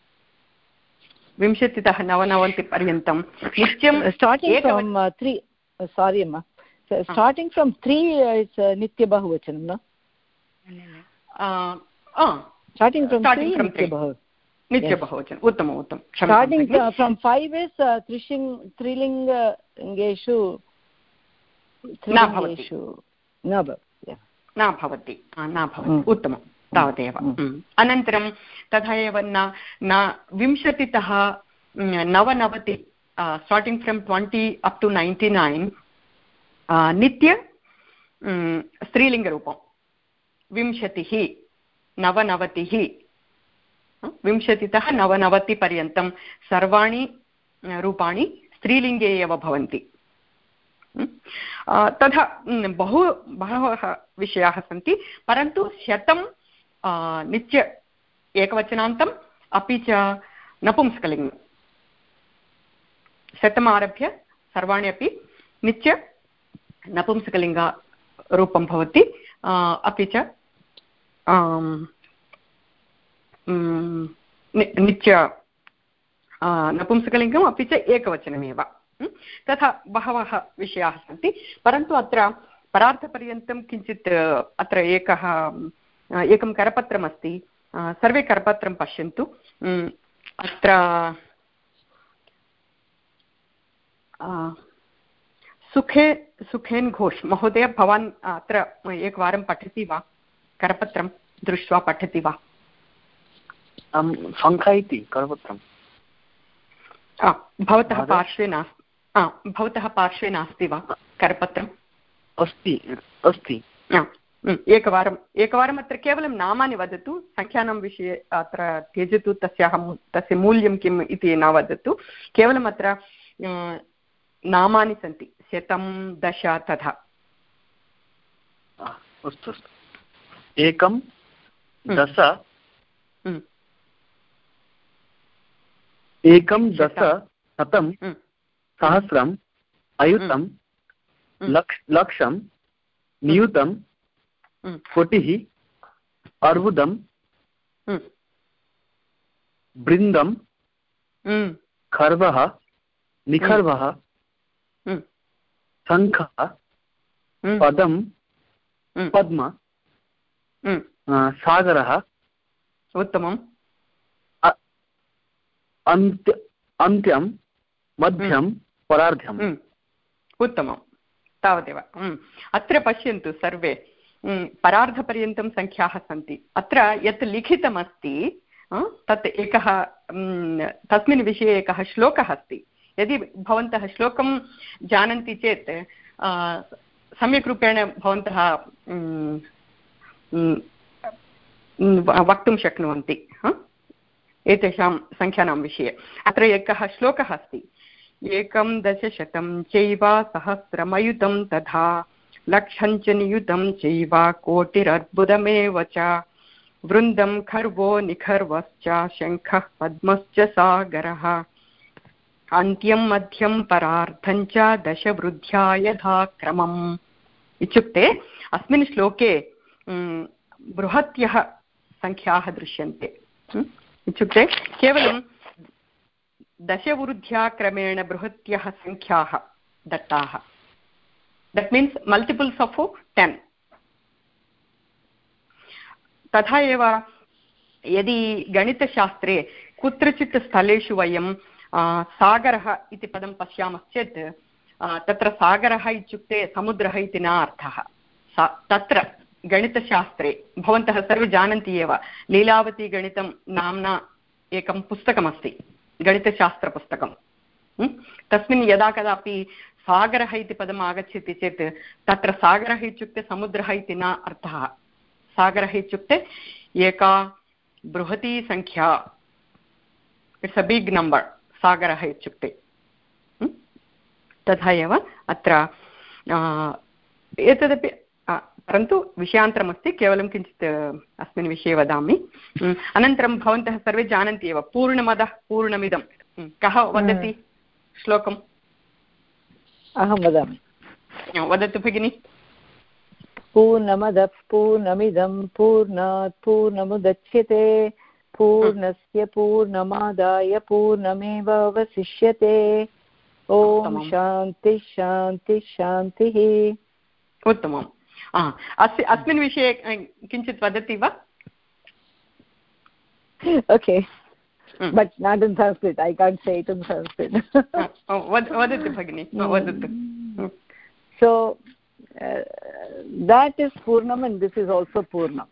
20तः 99 पर्यन्तं नित्यं starting from 3. Sorry amma, starting from 3 is nitya bahuvachanam, no? Starting from 3 nitya bahuvachanam. Uttam. Starting from 5 is trilingeshu न भवति. उत्तमं, तावदेव. अनन्तरं तथा एव 20तः 99, starting from 20 up to 99 नित्य स्त्रीलिङ्गरूपं. 20, 99, 20तः 99 पर्यन्तं सर्वाणि रूपाणि स्त्रीलिङ्गे एव भवन्ति. तथा बहवः विषयाः सन्ति. परन्तु 100 नित्य एकवचनान्तम्, अपि च नपुंसकलिङ्गं. 100 आरभ्य सर्वाणि अपि नित्य नपुंसकलिङ्गरूपं भवति. अपि च नित्य नपुंसकलिङ्गम्, अपि च एकवचनमेव. तथा बहवः विषयाः सन्ति. परन्तु अत्र परार्थपर्यन्तं किञ्चित् अत्र एकं करपत्रमस्ति. सर्वे करपत्रं पश्यन्तु. अत्र सुखेन घोष महोदय, भवान् अत्र एकवारं पठति वा? करपत्रं दृष्ट्वा पठति वा? सङ्ख्या इति करपत्रं भवतः पार्श्वे नास्ति वा करपत्रम्? अस्ति. एकवारम् अत्र केवलं नामानि वदतु, सङ्ख्यानां विषये अत्र त्यजतु, तस्य मूल्यं किम् इति न वदतु, केवलम् अत्र नामानि सन्ति, 100, 10 तथा। अस्तु अस्तु, 1, 10, 1, 10, 100, सहस्रम्, अयुतं, लक्षं, नियुतं, कोटिः, अर्बुदं, बृन्दं, खर्वः, निखर्वः, शङ्खः, पदं, पद्म, सागरः, उत्तमम्, अन्त्यं, मध्यं, परार्ध्यम्। उत्तमं, तावदेव। अत्र पश्यन्तु सर्वे, परार्धपर्यन्तं सङ्ख्याः सन्ति। अत्र यत् लिखितमस्ति तत् एकः, तस्मिन् विषये एकः श्लोकः अस्ति। यदि भवन्तः श्लोकं जानन्ति चेत् सम्यक् रूपेण भवन्तः वक्तुं शक्नुवन्ति एतेषां सङ्ख्यानां विषये। अत्र एकः श्लोकः अस्ति, 1, 10, 100 चैव सहस्रमयुतं तथा लक्षं च नियुतं चैव कोटिरर्बुदमेव च वृन्दं खर्वो निखर्वश्च शङ्खः पद्मश्च सागरः अन्त्यं मध्यं परार्धं च 10 वृद्ध्या यथाक्रमम्। इत्युक्ते अस्मिन् श्लोके बृहत्यः सङ्ख्याः दृश्यन्ते। इत्युक्ते केवलं 10 वृद्ध्या क्रमेण बृहत्यः सङ्ख्याः दत्ताः। That means multiples of 10. तथा एव यदि गणितशास्त्रे कुत्रचित् स्थलेषु वयं सागरः इति पदं पश्यामश्चेत् तत्र सागरः इत्युक्ते समुद्रः इति न अर्थः। तत्र गणितशास्त्रे भवन्तः सर्वे जानन्ति एव, लीलावतीगणितं नाम्ना एकं पुस्तकमस्ति, गणितशास्त्रपुस्तकं। तस्मिन् यदा कदापि सागरः इति पदम् आगच्छति चेत् तत्र सागरः इत्युक्ते समुद्रः इति न अर्थः। सागरः इत्युक्ते एका बृहती सङ्ख्या, इट्स् अ बिग् नम्बर् सागरः इत्युक्ते। तथा एव अत्र एतदपि, परन्तु विषयान्तरमस्ति, केवलं किञ्चित् अस्मिन् विषये वदामि। अनन्तरं भवन्तः सर्वे जानन्ति एव, पूर्णमदः पूर्णमिदं। कः वदति श्लोकम्? अहं वदामि। वदतु भगिनि। पूर्णमदः पूर्णमिदं पूर्णात् पूर्णमुदच्यते पूर्णस्य पूर्णमादाय पूर्णमेव अवशिष्यते। ॐ शान्ति शान्ति शान्तिः। उत्तमम्। अस्मिन् विषये किञ्चित् वदति वा? Okay. But not in Sanskrit. I can't say it in Sanskrit. Vadatu bhagini. Vadatu. So that is Purnam and this is also Purnam.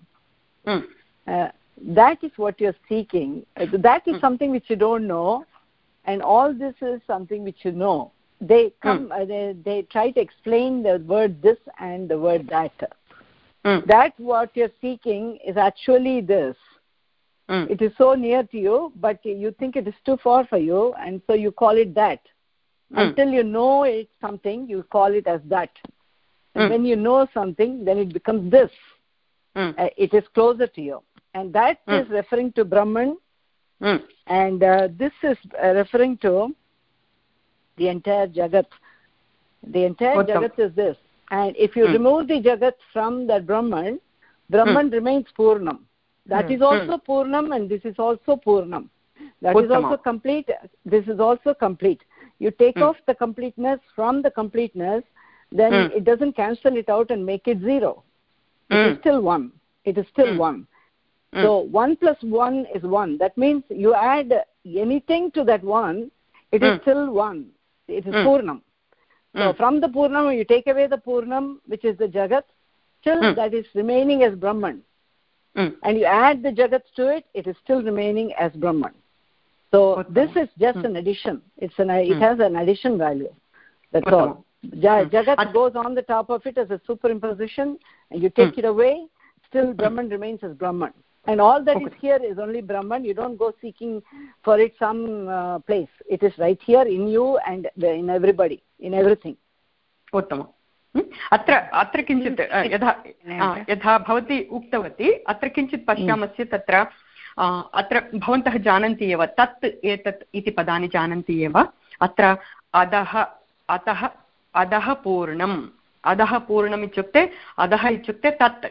That is what you're seeking. That is something which you don't know, and all this is something which you know. They come. They try to explain the word this and the word that. That what you're seeking is actually this. It is so near to you, but you think it is too far for you, and so you call it that. Until you know it's something, you call it as that. And when you know something, then it becomes this. It is closer to you. And that is referring to Brahman. And this is referring to the entire Jagat. The entire Jagat is this. And if you remove the Jagat from that Brahman, Brahman remains Purnam. That is also Purnam, and this is also Purnam. That is also complete. This is also complete. You take off the completeness from the completeness, then it doesn't cancel it out and make it 0. It is still 1. It is still 1. So 1 plus 1 is 1. That means you add anything to that 1, it is still 1. It is Purnam. So from the Purnam, you take away the Purnam, which is the Jagat, still that is remaining as Brahman. And you add the Jagat to it, it is still remaining as Brahman. So this is just an addition. It has an addition value. That's all. Jagat goes on the top of it as a superimposition, and you take it away, still Brahman remains as Brahman. And all that is here is only Brahman. You don't go seeking for it some place. It is right here in you and in everybody, in everything. उत्तमम्. अत्र किञ्चित् यथा भवती उक्तवती अत्र किञ्चित् पश्यामश्चेत् तत्र अत्र भवन्तः जानन्ति एव तत् एतत् इति पदानि जानन्ति एव. अत्र अधः अतः अधः पूर्णम्. अधः पूर्णम् इत्युक्ते अधः इत्युक्ते तत्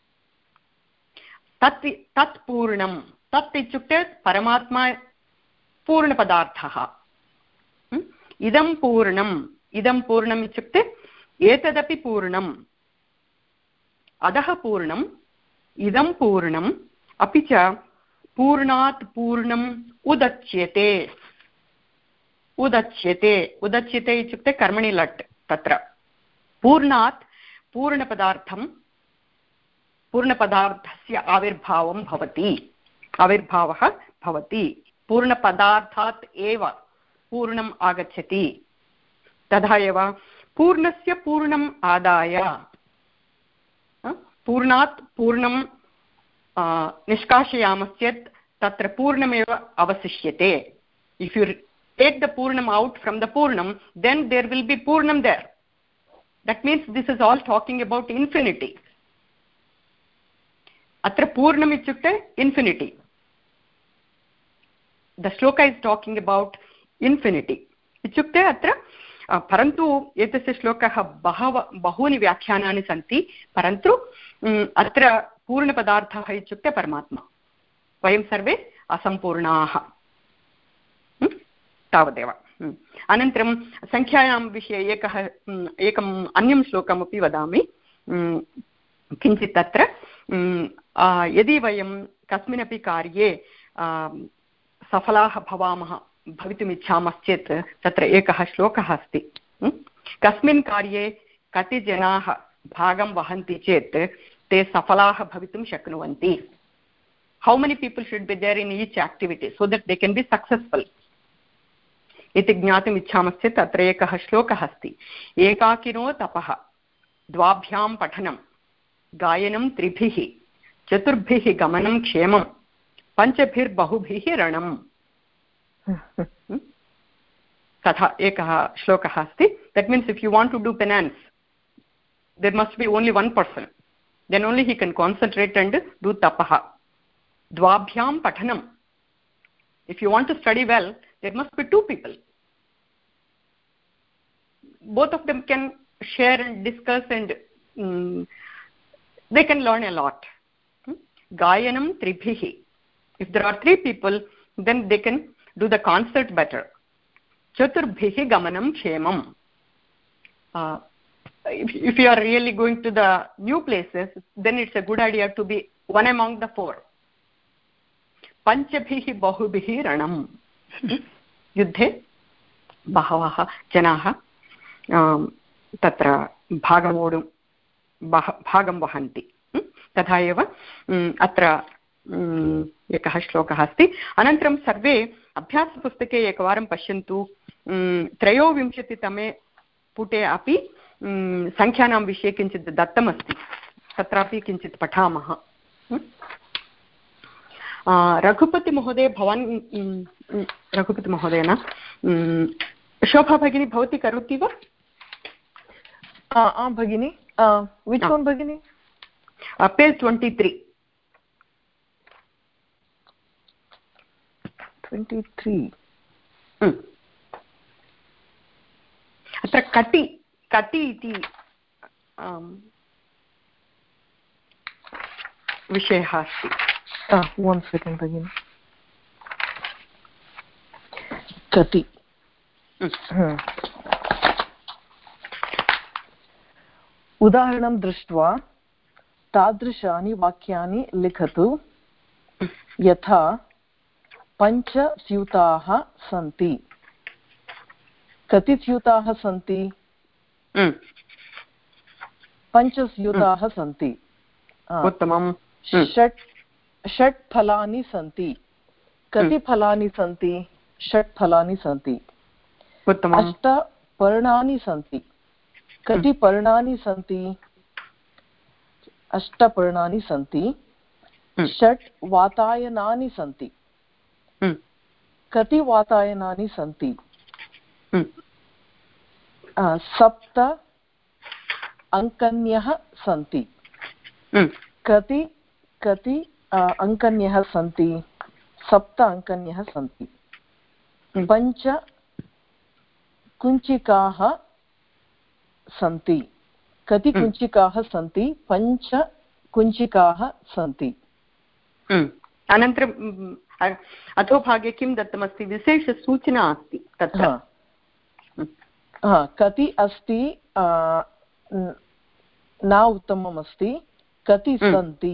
तत् तत् पूर्णं. तत् इत्युक्ते परमात्मा पूर्णपदार्थः. इदं पूर्णम्. इदं पूर्णम् इत्युक्ते एतदपि पूर्णम्. अधः पूर्णम्, इदं पूर्णम्, अपि च पूर्णात् पूर्णम् उदच्यते. उदच्यते उदच्यते इत्युक्ते कर्मणि लट्. तत्र पूर्णात् पूर्णपदार्थं पूर्णपदार्थस्य आविर्भावं भवति. आविर्भावः भवति. पूर्णपदार्थात् एव पूर्णम् आगच्छति. तथा एव पूर्णस्य पूर्णम् आदाय पूर्णात् पूर्णं निष्कासयामश्चेत् तत्र पूर्णमेव अवशिष्यते. If you take the purnam out from the purnam, then there will be purnam there. That means this is all talking about infinity. Atra purnam ityukte infinity. The shloka is talking about infinity. Ityukte atra parantu etasya shlokah bahuni vyakhyanaनि santi parantu atra purna padarthah ityukte paramatma. Vayam sarve asampurnaah. तावदेव. अनन्तरं सङ्ख्यायां विषये एकम् अन्यं श्लोकमपि वदामि. किञ्चित् तत्र यदि वयं कस्मिन्नपि कार्ये सफलाः भवितुमिच्छामश्चेत् तत्र एकः श्लोकः अस्ति. कस्मिन् कार्ये कति जनाः भागं वहन्ति चेत् ते सफलाः भवितुं शक्नुवन्ति. How many people should be there in each activity so that they can be successful? इति ज्ञातुम् इच्छामश्चेत् अत्र एकः श्लोकः अस्ति. एकाकिनो तपः, द्वाभ्यां पठनं, गायनं त्रिभिः, चतुर्भिः गमनं क्षेमं, पञ्चभिर्बहुभिः रणम्. तथा एकः श्लोकः अस्ति. That means if you want to do penance, there must be only one person. Then only he can concentrate and do tapah. Dvabhyam pathanam. If you want to study well, there must be two people. Both of them can share and discuss and they can learn a lot. Gayanam tribhihi. If there are three people, then they can do the concert better. Chaturbhihi gamanam kshemam. If you are really going to the new places, then it's a good idea to be one among the four. Panchabhihi bahubhihi ranam. युद्धे बहवः जनाः तत्र भागं वहन्ति. तथा एव अत्र एकः श्लोकः अस्ति. अनन्तरं सर्वे अभ्यासपुस्तके एकवारं पश्यन्तु. 23तमे पुटे अपि सङ्ख्यानां विषये किञ्चित् दत्तमस्ति. तत्रापि किञ्चित् पठामः. रघुपतिमहोदय भवान् रघुपतिमहोदयन शोभा भगिनी भवती करोति वा? भगिनी which one भगिनी? Page 23. 23. अत्र कटि इति विषयः अस्ति. 1 second भगिनी. कति उदाहरणं दृष्ट्वा तादृशानि वाक्यानि लिखतु यथा पञ्च स्यूताः सन्ति. कति स्यूताः सन्ति? 5 स्यूताः सन्ति. उत्तमं. 6 फलानि सन्ति. कति फलानि सन्ति? 6 फलानि सन्ति. 8 पर्णानि सन्ति. कति पर्णानि सन्ति? 8 पर्णानि सन्ति। 6 वातायनानि सन्ति। कति वातायनानि सन्ति? 7 अङ्कन्यः सन्ति। कति अङ्कन्यः सन्ति? 7 अङ्कन्यः सन्ति। 5 कुञ्चिकाः सन्ति। कति कुञ्चिकाः सन्ति? 5 कुञ्चिकाः सन्ति। अनन्तरम् अधोभागे किं दत्तमस्ति? विशेषसूचना अस्ति तत्र। कति अस्ति न उत्तमम् अस्ति। कति सन्ति?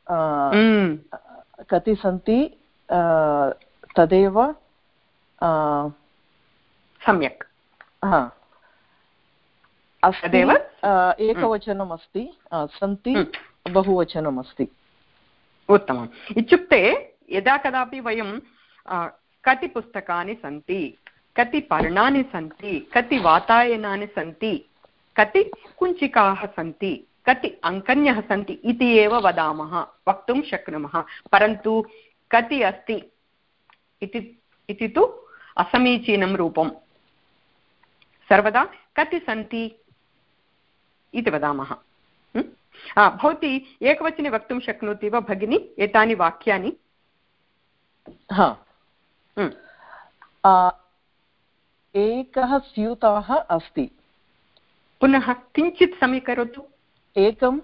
कति सन्ति तदेव सम्यक्। तदेव एकवचनम् अस्ति, सन्ति बहुवचनम् अस्ति। उत्तमम्। इत्युक्ते यदा कदापि वयं कति पुस्तकानि सन्ति, कति पर्णानि सन्ति, कति वातायनानि सन्ति, कति कुञ्चिकाः सन्ति, कति अङ्कन्यः सन्ति इति एव वदामः, वक्तुं शक्नुमः। परन्तु कति अस्ति इति तु असमीचीनं रूपं। सर्वदा कति सन्ति इति वदामः। भवती एकवचने वक्तुं शक्नोति वा भगिनी एतानि वाक्यानि? एकः स्यूतः अस्ति। पुनः किञ्चित् समीकरोतु। एकं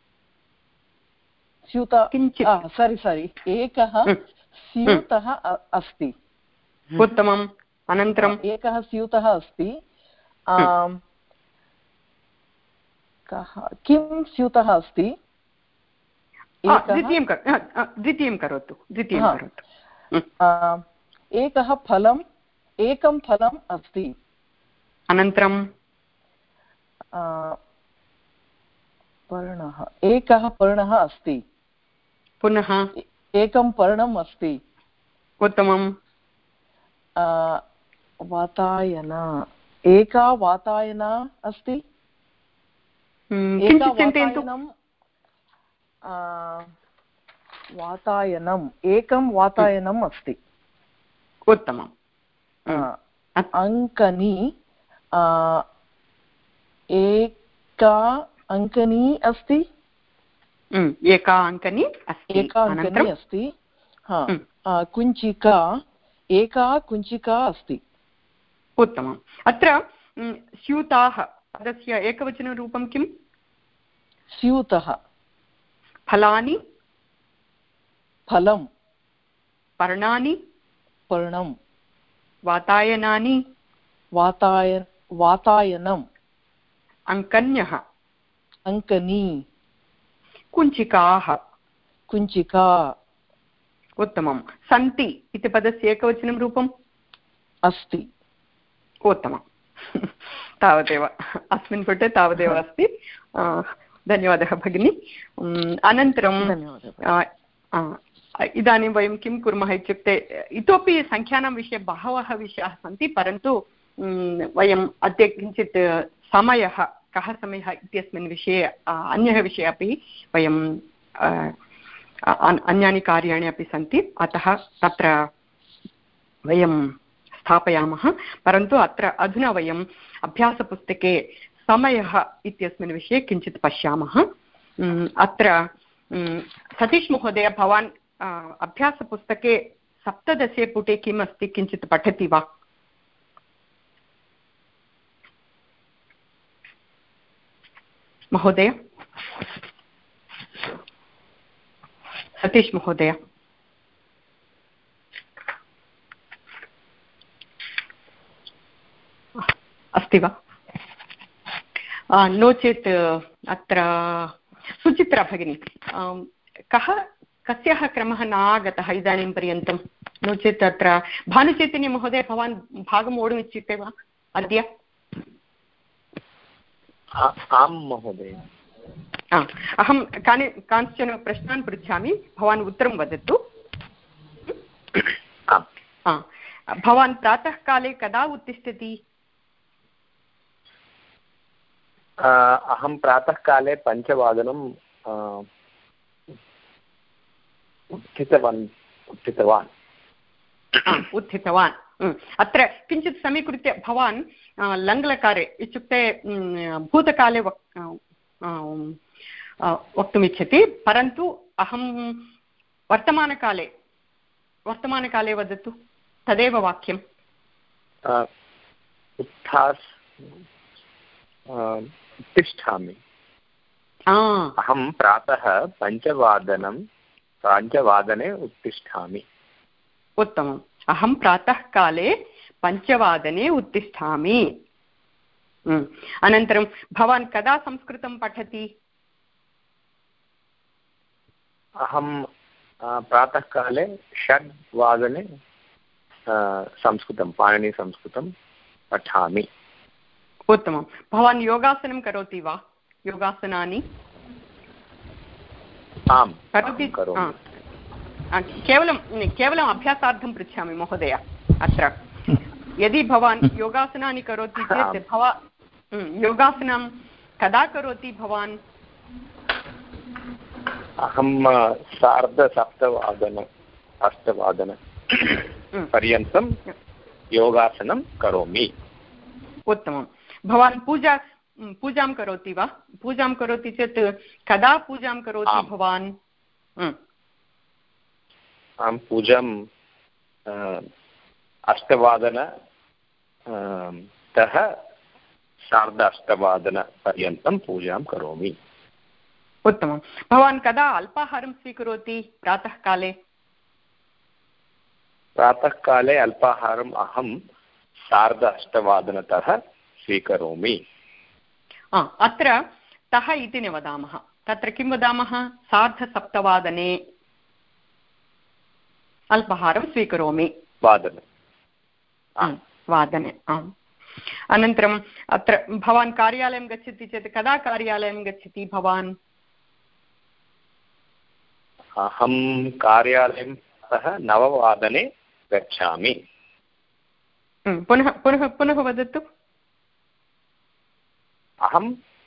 स्यूतः किञ्चित् सारी एकः स्यूतः अस्ति। उत्तमम्। अनन्तरम् एकः स्यूतः अस्ति। किं स्यूतः अस्ति? द्वितीयं करोतु। एकः फलम्, एकं फलम् अस्ति। अनन्तरं पर्णः, एकः पर्णः अस्ति। पुनः एकं पर्णम् अस्ति। उत्तमम्। वातायना, एका वातायना अस्ति। वातायनम्, एकं वातायनम् अस्ति। उत्तमम्। अङ्कनी, एका अङ्कनी अस्ति। एका अङ्कनी अस्ति। कुञ्चिका, एका कुञ्चिका अस्ति। उत्तमम्। अत्र स्यूताः पदस्य एकवचनरूपं किम्? स्यूतः। फलानि, फलं। पर्णानि, पर्णं। वातायनानि, वातायनम्। अङ्कन्यः, अङ्कनी। कुञ्चिकाः, कुञ्चिका। उत्तमं। सन्ति इति पदस्य एकवचनं रूपम्? अस्ति। उत्तमम्। तावदेव अस्मिन् पुटे तावदेव अस्ति। धन्यवादः भगिनी। अनन्तरं इदानीं वयं किं कुर्मः इत्युक्ते इतोपि सङ्ख्यानां विषये बहवः विषयाः सन्ति, परन्तु वयम् अद्य किञ्चित् समयः कः समयः इत्यस्मिन् विषये अन्यः विषये अपि वयं अन्यानि कार्याणि अपि सन्ति, अतः तत्र वयं स्थापयामः। परन्तु अत्र अधुना वयम् अभ्यासपुस्तके समयः इत्यस्मिन् विषये किञ्चित् पश्यामः। अत्र सतीश महोदय, भवान् अभ्यासपुस्तके 17 पुटे किम् अस्ति किञ्चित् पठति वा? महोदय, सतीश महोदय। अस्ति वा? नो चेत् अत्र सुचित्रा भगिनी, कस्याः क्रमः न आगतः इदानीं पर्यन्तं? नो चेत् अत्र भानुचैतन्य महोदय, भवान् भागं वोढुमिच्छति वा अद्य? आं महोदय। अहं कांश्चन प्रश्नान् पृच्छामि, भवान् उत्तरं वदतु। भवान् प्रातःकाले कदा उत्तिष्ठति? अहं प्रातःकाले 5:00 उत्थितवान्। अत्र किञ्चित् समीकृत्य भवान् लङ्लकारे इत्युक्ते भूतकाले वक्तुमिच्छति, परन्तु अहं वर्तमानकाले वदतु, तदेव वाक्यम्। उत्तिष्ठामि। अहं प्रातः 5:00 उत्तिष्ठामि। उत्तमम्। अहं प्रातःकाले 5:00 उत्तिष्ठामि। अनन्तरं भवान् कदा संस्कृतं पठति? अहं प्रातःकाले 6:00 संस्कृतं, पाणिनिसंस्कृतं पठामि। उत्तमं। भवान् योगासनं करोति वा? योगासनानि आम् करोति? केवलम् अभ्यासार्थं पृच्छामि महोदय। अत्र यदि भवान् योगासनानि करोति चेत् योगासनं कदा करोति भवान्? अहं 7:30 8:00 पर्यन्तं योगासनं करोमि। उत्तमं। भवान् पूजां करोति वा? पूजां करोति चेत् कदा पूजां करोति भवान्? अहं पूजां 8:00 तः 8:30 पर्यन्तं पूजां करोमि। उत्तमं। भवान् कदा अल्पाहारं स्वीकरोति प्रातःकाले? प्रातःकाले अल्पाहारम् अहं 8:30 तः स्वीकरोमि। अत्र तः इति न वदामः, तत्र किं वदामः? 7:30 अल्पाहारं स्वीकरोमि। वादने। आम्। अनन्तरम् अत्र भवान् कार्यालयं गच्छति चेत् कदा कार्यालयं गच्छति भवान्? अहं कार्यालयं 9:00 गच्छामि। पुनः वदतु। अहं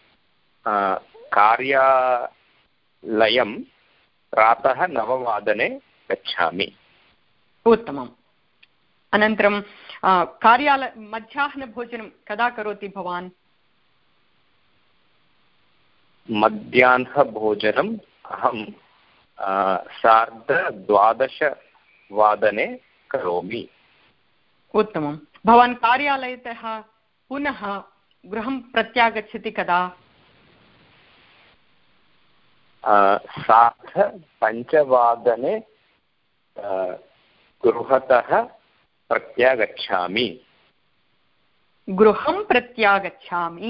कार्यालयं प्रातः 9:00 गच्छामि। उत्तमम्। अनन्तरं मध्याह्नभोजनं कदा करोति भवान्? मध्याह्नभोजनम् अहं 12:30 करोमि। उत्तमं। भवान् कार्यालयतः पुनः गृहं प्रत्यागच्छति कदा? 5:30 गृहतः प्रत्यागच्छामि। गृहं प्रत्यागच्छामि।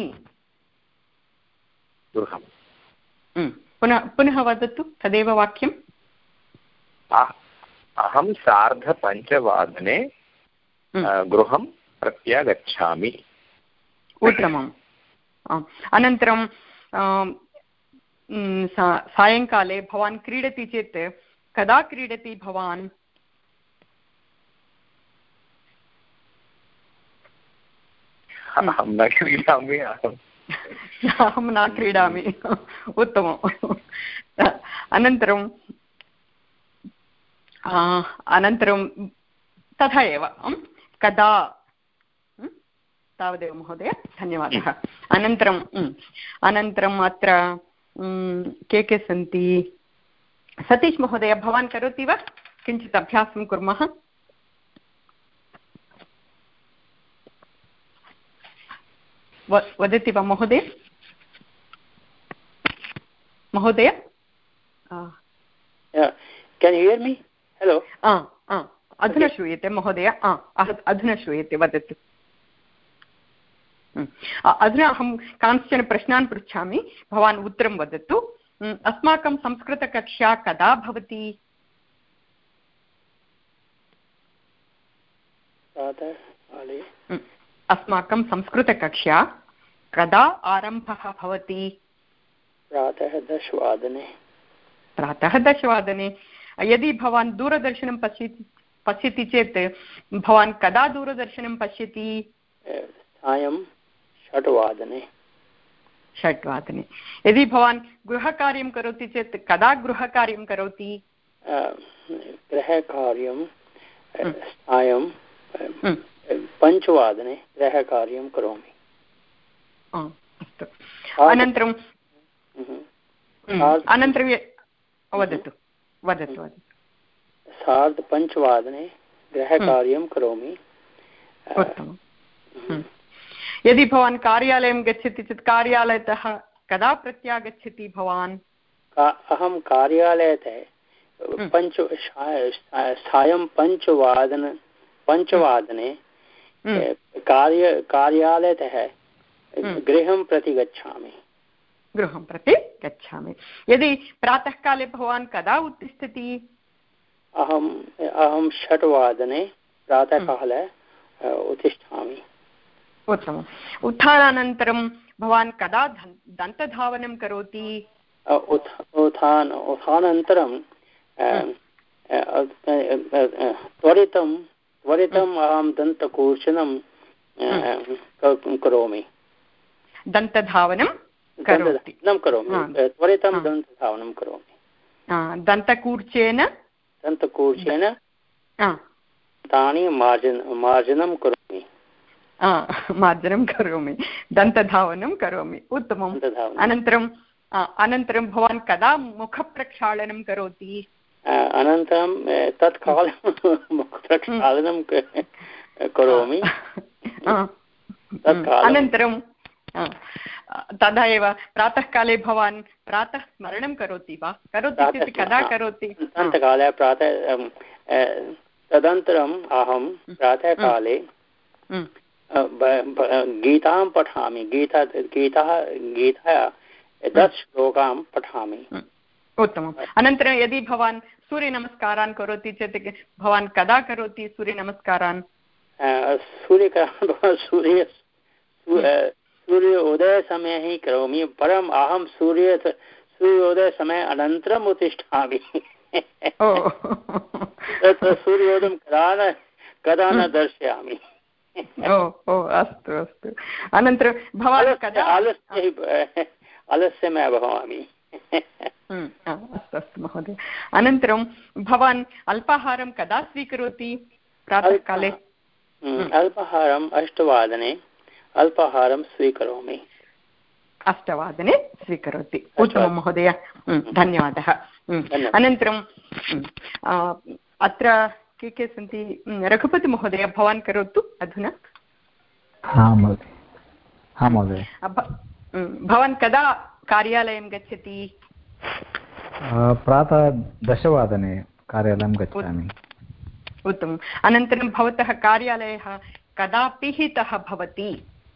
गृहं। पुनः वदतु, तदेव वाक्यम्। अहं 5:30 गृहं प्रत्यागच्छामि। उत्तमम्। अनन्तरं सायङ्काले भवान् क्रीडति चेत् कदा क्रीडति भवान्? अहं न क्रीडामि। अहं न क्रीडामि। उत्तमम्। अनन्तरं तथा एव कदा, तावदेव महोदय, धन्यवादः। अनन्तरम् अत्र के सन्ति? सतीश महोदय, भवान् करोति वा? किञ्चित् अभ्यासं कुर्मः। वदति वा महोदय? महोदय, Can you hear me? Hello. अधुना श्रूयते महोदय। अधुना श्रूयते, वदतु। अधुना अहं कांश्चन प्रश्नान् पृच्छामि, भवान् उत्तरं वदतु। अस्माकं संस्कृतकक्षा कदा भवति? अस्माकं संस्कृतकक्षा कदा आरम्भः भवति? प्रातः 10:00। प्रातः 10:00। यदि भवान् दूरदर्शनं पश्यति चेत् भवान् कदा दूरदर्शनं पश्यति? सायं 6:00। षड्वादने। यदि भवान् गृहकार्यं करोति चेत् कदा गृहकार्यं करोति? गृहकार्यं सायं 5 गृहकार्यं करोमि। अस्तु, अनन्तरं वदतु वदतु वदतु। 5:30 गृहकार्यं करोमि। उत्तमम्। यदि भवान् कार्यालयं गच्छति चेत् कार्यालयतः कदा प्रत्यागच्छति भवान्? अहं कार्यालयतः सायं 5:00 कार्यालयतः गृहं प्रति गच्छामि। गृहं प्रति गच्छामि। यदि प्रातःकाले भवान् कदा उत्तिष्ठति? अहं 6:00 प्रातःकाले उत्तिष्ठामि। उत्तमम्। उत्थानानन्तरं भवान् कदा दन्तधावनं करोति? उत्थानानन्तरं त्वरितम् अहं दन्तकूर्चनं करोमि। दन्तधावनं करोमि त्वरितं दन्तधावनं करोमि। दन्तकूर्चेन तानि मार्जनं करोमि। मार्जनं करोमि, दन्तधावनं करोमि। उत्तमम्। अनन्तरं भवान् कदा मुखप्रक्षालनं करोति? अनन्तरं तत्काले मुखप्रक्षालनं करोमि। अनन्तरं तदा एव प्रातःकाले भवान् प्रातः स्मरणं करोति वा? करोति चेत् कदा करोति? प्रातःकाले तदनन्तरम् अहं प्रातःकाले गीतां पठामि। गीता 10 श्लोकां पठामि। उत्तमम्। अनन्तरं यदि भवान् सूर्यनमस्कारान् करोति चेत् भवान् कदा करोति सूर्यनमस्कारान्? सूर्योदयसमये हि करोमि, परम् अहं सूर्योदयसमये अनन्तरम् उत्तिष्ठामि। सूर्योदयं कदा न दर्शयामि। अस्तु अस्तु। अनन्तरं भवान् कदा? आलस्यमेव भवामि। अस्तु अस्तु महोदय। अनन्तरं भवान् अल्पाहारं कदा स्वीकरोति प्रातःकाले? अल्पाहारं 8:00 अल्पाहारं स्वीकरोमि। 8:00 स्वीकरोति। उत्तमं महोदय, धन्यवादः। अनन्तरं अत्र के सन्ति? रघुपति महोदय, भवान् करोतु अधुना। भवान् कदा कार्यालयं गच्छति? प्रातः 10:00 कार्यालयं गच्छामि। उत्तमम्। अनन्तरं भवतः कार्यालयः कदा पिहितः भवति?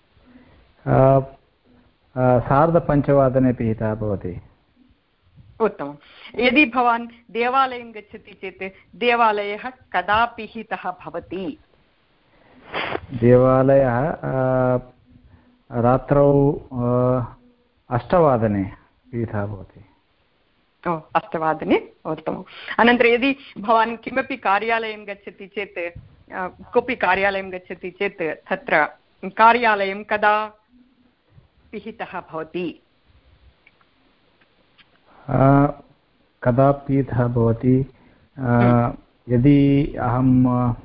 5:30 पिहितः भवति। उत्तमं। यदि भवान् देवालयं गच्छति चेत् देवालयः कदा पिहितः भवति? देवालयः रात्रौ 8:00 पिहितः भवति। 8:00। उत्तमम्। अनन्तरं यदि भवान् किमपि कार्यालयं गच्छति चेत् कोऽपि कार्यालयं गच्छति चेत् तत्र कार्यालयं कदा पिहितः भवति? कदा पिहितः भवति? यदि अहम्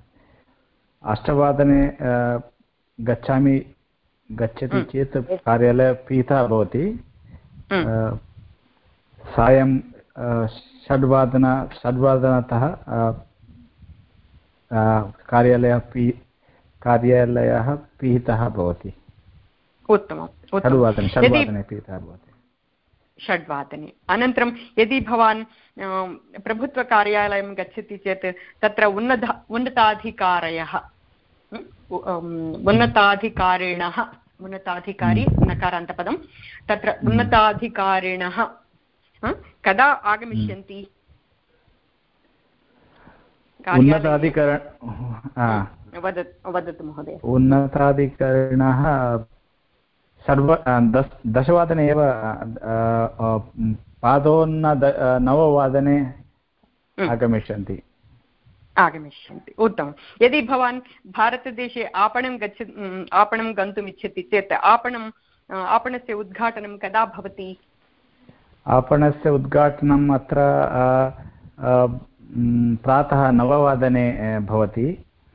8:00 गच्छति चेत् कार्यालयः पिहितः भवति। सायं 6:00तः कार्यालयः पिहितः भवति। उत्तमम्। 6:00 पिहितः भवति। 6:00। अनन्तरं यदि भवान् प्रभुत्वकार्यालयं गच्छति चेत् तत्र उन्नताधिकारिणः उन्नताधिकारी नकारान्तपदं, तत्र उन्नताधिकारिणः कदा आगमिष्यन्ति? वदतु महोदय। उन्नताधिकारिणः 10:00 एव पादोन्न 9:00 आगमिष्यन्ति। उत्तमं। यदि भवान् भारतदेशे आपणं गन्तुम् इच्छति चेत् आपणं आपणस्य उद्घाटनं कदा भवति? आपणस्य उद्घाटनम् अत्र प्रातः 9 भवति.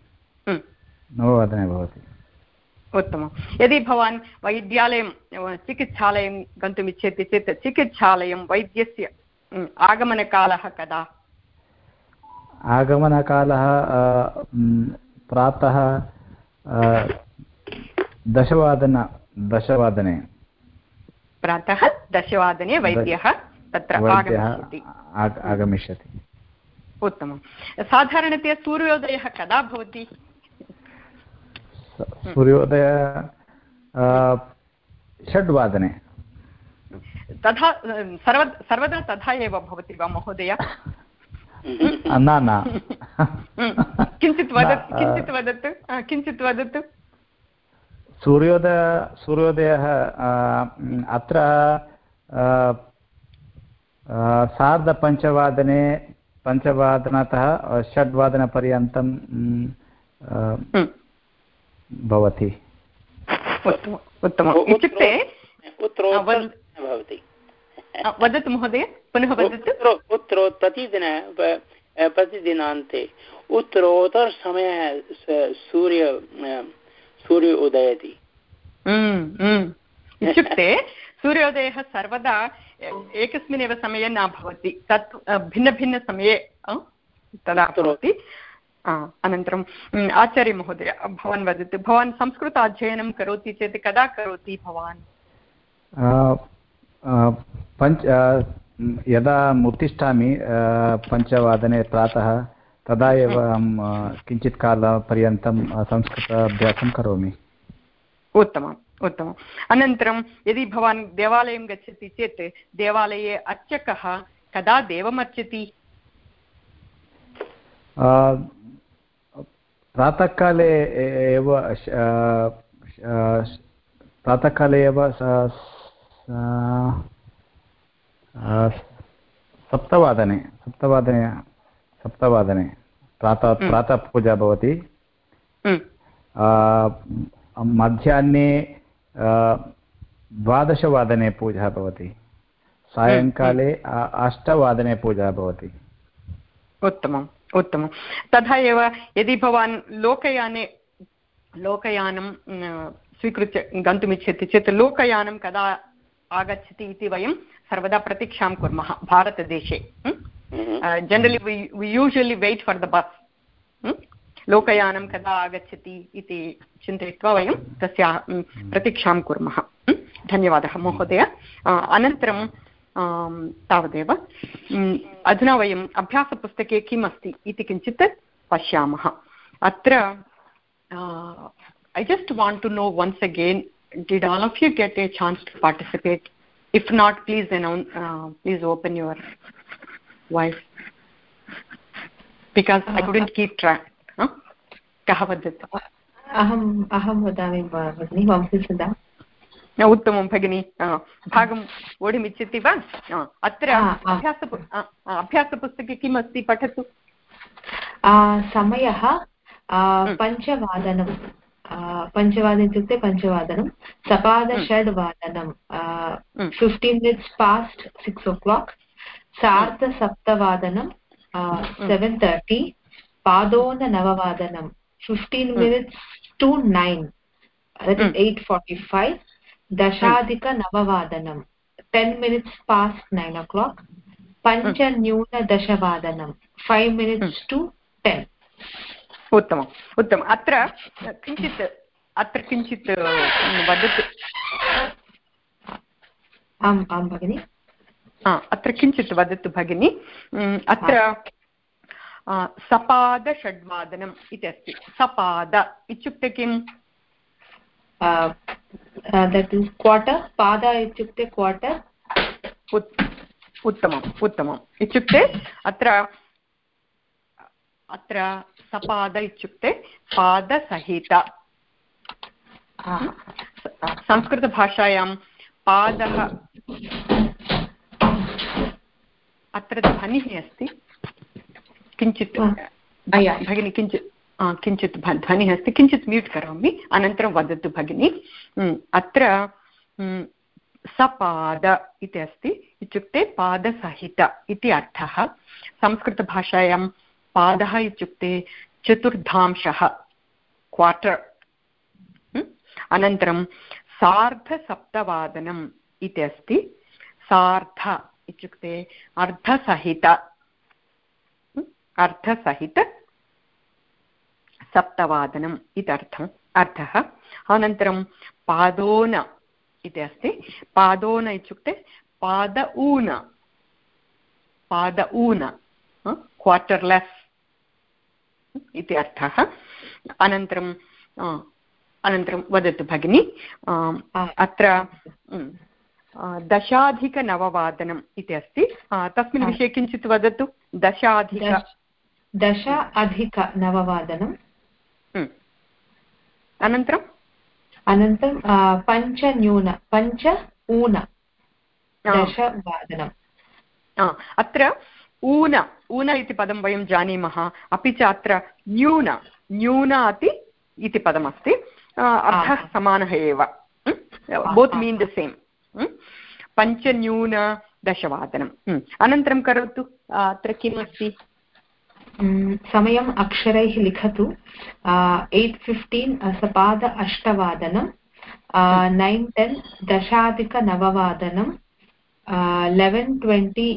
9 भवति. उत्तमं. यदि भवान् वैद्यालयं चिकित्सालयं गन्तुम् इच्छति चेत् चिकित्सालयं वैद्यस्य आगमनकालः कदा? आगमनकालः प्रातः 10 प्रातः 10 वैद्यः तत्र आगमिष्यति. उत्तमं. साधारणतया सूर्योदयः कदा भवति? सूर्योदय 6 तथा सर्वदा तथा एव भवति वा महोदय? न किञ्चित् वदतु. सूर्योदयः अत्र 5:30तः 6:00पर्यन्तं भवति. उत्तमम्. इत्युक्ते वदतु महोदय, पुनः वदतु. प्रतिदिनान्ते उत्तरोत्तरसमयः सूर्य उदयति. इत्युक्ते सूर्योदयः सर्वदा एकस्मिन्नेव समये न भवति, तत् भिन्नभिन्नसमये तदा भवति. अनन्तरम् आचार्यमहोदय, भवान् वदतु, भवान् संस्कृत अध्ययनं करोति चेत् कदा करोति भवान्? यदा उत्तिष्ठामि 5 प्रातः, तदा एव अहं किञ्चित् कालपर्यन्तं संस्कृत अभ्यासं करोमि. उत्तमम्. अनन्तरं यदि भवान् देवालयं गच्छति चेत् देवालये अर्चकः कदा देवमर्चति? प्रातःकाले एव 7:00 प्रातः पूजा भवति. मध्याह्ने 12:00 पूजा भवति. सायङ्काले 8:00 पूजा भवति. उत्तमं. तथा एव यदि भवान् लोकयानं स्वीकृत्य गन्तुमिच्छति चेत् लोकयानं कदा आगच्छति इति वयं सर्वदा प्रतीक्षां कुर्मः भारतदेशे. Generally we usually wait for the bus. लोकयानं कदा आगच्छति इति चिन्तयित्वा वयं तस्य प्रतीक्षां कुर्मः. धन्यवादः महोदय. अनन्तरं तावदेव अधुना वयम् अभ्यासपुस्तके किम् अस्ति इति किञ्चित् पश्यामः. अत्र I just want to know once again, did all of you get a chance to participate? If not, please please open your voice, because I couldn't keep track. कः वदति? अहं वदामि भगिनि. वंशीसुधा. उत्तमं भगिनी. भागं वोढुमिच्छति वा? अत्र अभ्यासपुस्तके किम् अस्ति, पठतु. समयः 5:00. 5:00 इत्युक्ते 5:00. सपाद 6:00. 15 minutes past 6 o'clock. सार्ध 7:00. 7:30. पादोन 9:00. 15 minutes to 9. That is 8:45. दशाधिक 9:00. 10 minutes past 9 o'clock. पञ्चन्यून 10:00. 5 minutes to 10. उत्तमम्. अत्र किञ्चित् वदतु. आं भगिनि. अत्र किञ्चित् वदतु भगिनि. अत्र सपाद 6:00 इति अस्ति. सपाद इत्युक्ते किम्? That is quarter. पाद इत्युक्ते क्वार्टर्. उत्तमम्. इत्युक्ते अत्र सपाद इत्युक्ते पादसहित. संस्कृतभाषायां पादः, अत्र ध्वनिः अस्ति किञ्चित् भगिनी, किञ्चित् ध्वनिः अस्ति, किञ्चित् म्यूट् करोमि, अनन्तरं वदतु भगिनी. अत्र सपाद इति अस्ति, इत्युक्ते पादसहित इति अर्थः। संस्कृतभाषायां पादः इत्युक्ते चतुर्धांशः, क्वार्टर्। अनन्तरं सार्धसप्तवादनम् इति अस्ति। सार्ध इत्युक्ते अर्धसहित, अर्धसहित सप्तवादनम् इति अर्थः। अनन्तरं पादोन इति अस्ति। पादोन इत्युक्ते पाद ऊन, पाद ऊन, क्वार्टर्लेस् इति अर्थः। अनन्तरं वदतु भगिनि, अत्र दशाधिकनववादनम् इति अस्ति, तस्मिन् विषये किञ्चित् वदतु। दश अधिकनववादनम्। अनन्तरं पञ्च ऊन दशवादनम्। अत्र ऊन इति पदं वयं जानीमः, अपि च अत्र न्यून इति पदमस्ति, अर्थः समानः एव, बोत् मीन् द सेम्। पञ्चन्यून दशवादनम्। अनन्तरं करोतु, अत्र किमस्ति? समयम् अक्षरैः लिखतु। 8:15 सपाद अष्टवादनं, 9:10 दशाधिकनववादनं, 11:20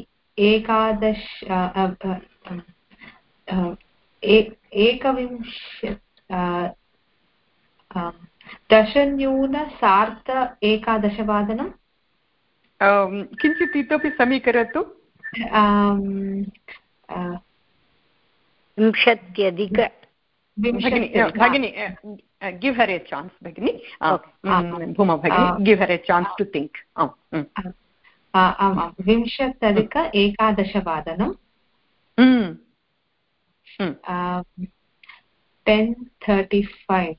दशन्यून सार्ध एकादशवादनं। किञ्चित् इतोपि समीकरोतु। 20 भगिनी, गिव् हर् ए चान्स् भगिनि, भूमा भगिनी, give her a chance to think. 20 एकादशवादनं, 10:35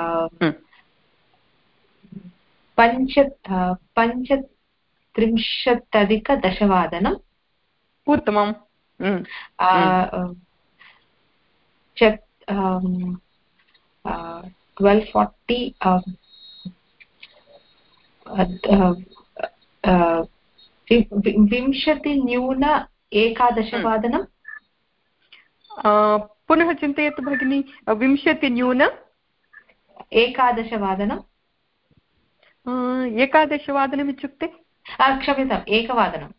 35 उत्तमम्। 12:40 20 न्यून एकादशवादनं। पुनः चिन्तयतु भगिनि, 20 न्यून एकादशवादनं। एकादशवादनम् इत्युक्ते, क्षम्यताम्, एकवादनं।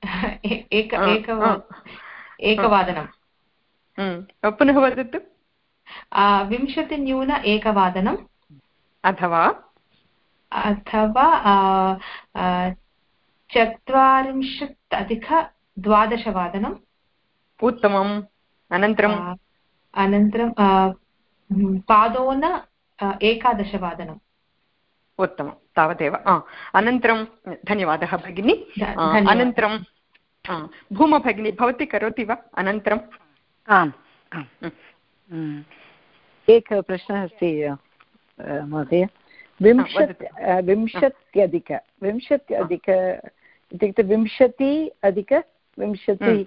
एकवादनं। पुनः वदतु। 20 न्यून एकवादनम्, अथवा 40 अधिक द्वादशवादनम्। उत्तमम्। अनन्तरं पादोन एकादशवादनम्। उत्तमं, तावदेव। अनन्तरं धन्यवादः भगिनि। अनन्तरं भूमा भगिनी, भवती करोति वा? अनन्तरम् आम्, एकः प्रश्नः अस्ति महोदय। 20 इत्युक्ते 20 अधिक 20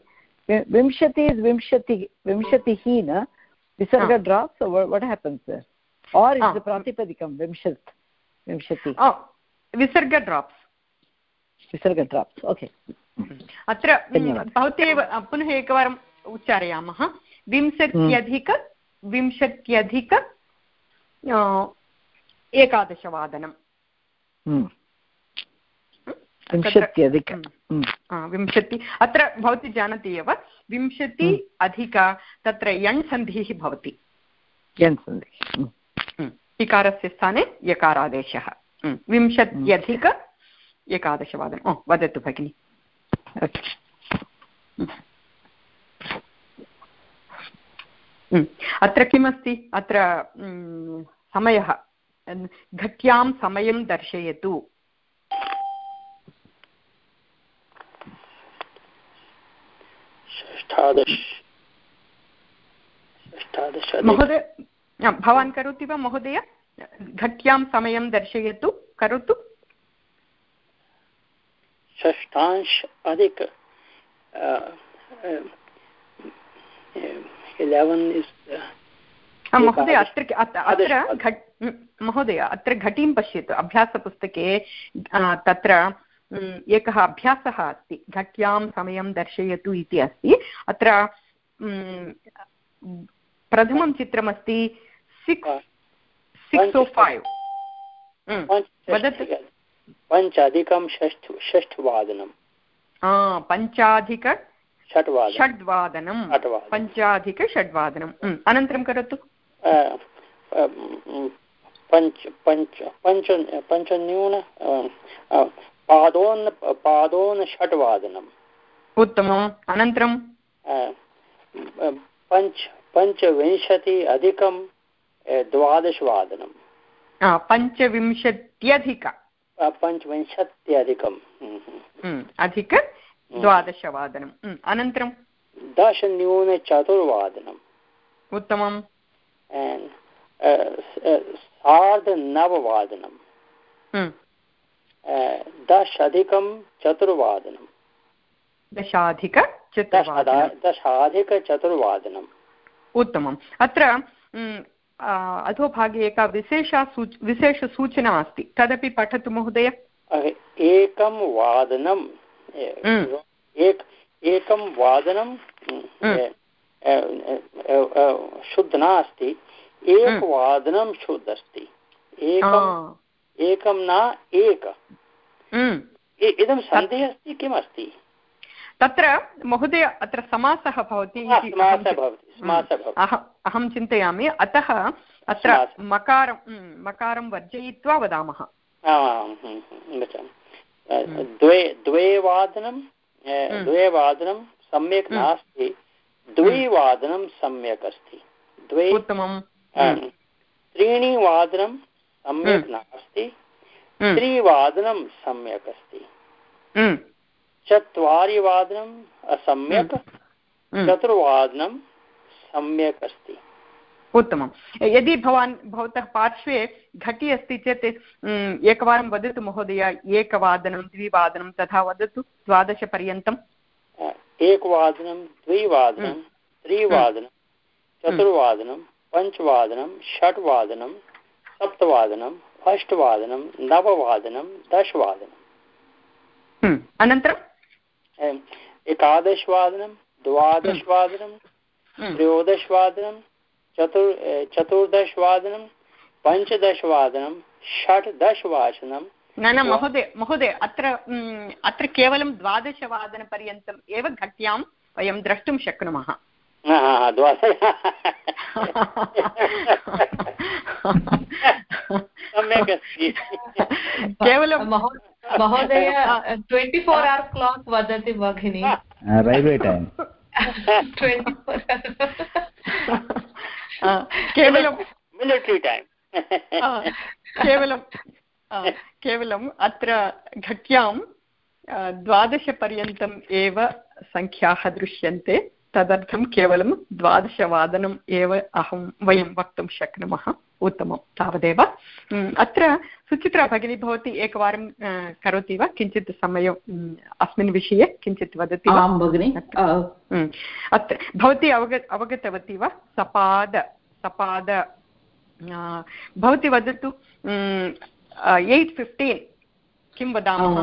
विंशतिः न विसर्ग drops, so what happens there? Or is the pratipadikam 20? विसर्ग drops. Okay. अत्र भवती एव पुनः एकवारम् उच्चारयामः। 20 एकादशवादनं। 20 अत्र भवती जानाति एव, 20 अधिक तत्र यण् सन्धिः भवति। इकारस्य स्थाने यकारादेशः। 20 अधिक एकादशवादनं। वदतु भगिनि। अत्र किमस्ति? अत्र समयः, घट्यां समयं दर्शयतु। महोदय, भवान् करोति वा महोदय? घट्यां समयं दर्शयतु, करोतु। 6 अधिक 11 महोदय, अत्र महोदय अत्र घटीं पश्यतु अभ्यासपुस्तके तत्र एकः अभ्यासः अस्ति घट्यां समयं दर्शयतु इति अस्ति अत्र प्रथमं चित्रमस्ति 6:05 वदतु 5+6 5+6 5+6 अनन्तरं करोतु पञ्चन्यून पादोन 6 उत्तमम् अनन्तरं 25 अधिकं 12 25 अधिक 12 अनन्तरं 10 - 4 उत्तमम् 9:30 10 अधिकं 4 10 उत्तमम् अत्र अधोभागे एका विशेषसूचना अस्ति तदपि पठतु महोदय 1 वादनं एकं वादनं शुद्ध नास्ति एकवादनं शुद्ध अस्ति एकं न एक इदं सन्देहः अस्ति किम् अस्ति तत्र महोदय अत्र समासः भवति अहं चिन्तयामि अतः अत्र मकारं वर्जयित्वा वदामः द्वे वादनं सम्यक् नास्ति द्विवादनं सम्यक् अस्ति उत्तमं 3 वादनं सम्यक् नास्ति 3 वादनं सम्यक् अस्ति 4 वादनम् असम्यक् 4 वादनं सम्यक् अस्ति उत्तमं यदि भवतः पार्श्वे घटी अस्ति चेत् एकवारं वदतु महोदय 1 वादनं 2 वादनं तथा वदतु 12 पर्यन्तम् 1 वादनं 2 वादनं 3 वादनं 4 वादनं 5 वादनं 6 वादनं 7 वादनं 8 वादनं 9 वादनं 10 वादनं अनन्तरं 11 वादनं 12 वादनं 13 वादनं 14 वादनं 15 वादनं 16 वादनं न महोदय अत्र केवलं 12 वादनपर्यन्तम् एव घट्यां वयं द्रष्टुं शक्नुमः सम्यक् अस्ति केवलं महोदय 24 hours clock वदति भगिनी रैल्वे टैम् 24 केवलं मिलिटरी टैम् केवलम् अत्र घट्यां 12 पर्यन्तम् एव सङ्ख्याः दृश्यन्ते तदर्थं केवलं 12 वादनम् एव वयं वक्तुं शक्नुमः उत्तमं तावदेव अत्र सुचित्रा भगिनी भवती एकवारं करोति वा किञ्चित् समयम् अस्मिन् विषये किञ्चित् वदति वा भगिनि अत्र भवती अवगतवती वा सपाद भवती वदतु 8:15 किं वदामः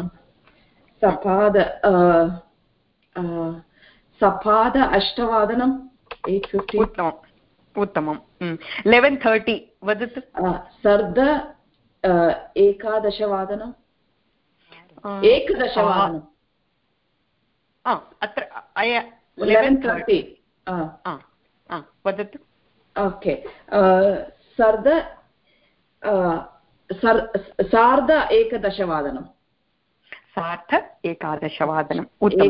सपाद 8 वादनं 8:15 उत्तमं 11:30 वदतु सर्द 11 वादनं 11 वादनं अत्र 11:30 वदतु ओके सार्ध 11 वादनं सार्ध 11 वादनम्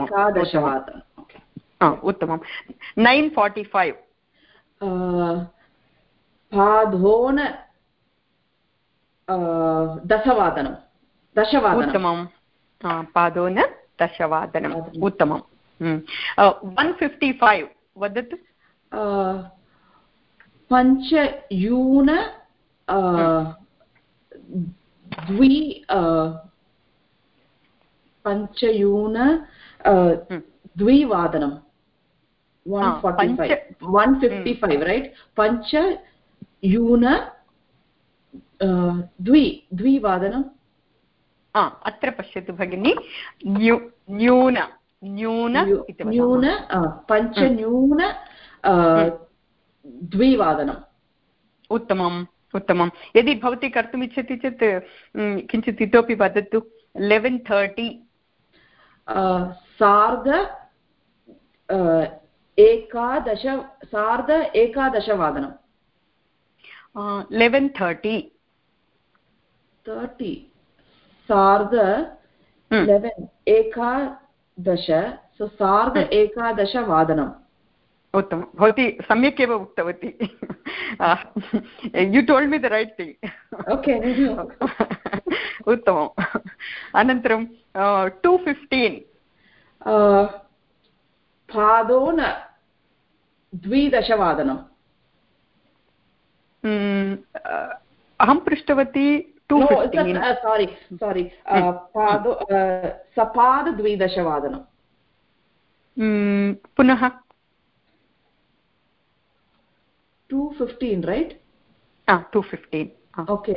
उत्तमं 9:45 पादोन 10 वादनं उत्तमं पादोन 10 वादनम् उत्तमं 1:55 वदतु पञ्चयून द्विवादनं 1:55 right पञ्चयून द्विवादनं अत्र पश्यतु भगिनि न्यून पञ्चन्यून द्विवादनम् उत्तमम् उत्तमं यदि भवती कर्तुम् इच्छति चेत् किञ्चित् इतोपि वदतु 11:30 सार्ध एकादशवादनं 11:30 सार्ध 11 एकादश सार्ध एकादशवादनम् उत्तमं भवती सम्यक् एव उक्तवती you told me the right thing okay उत्तमम् अनन्तरं 2:15 पादोन द्विदशवादनम् अहं पृष्टवती 2:15 सारी सपाद द्विदशवादनं पुनः 2:15 right 2:15 okay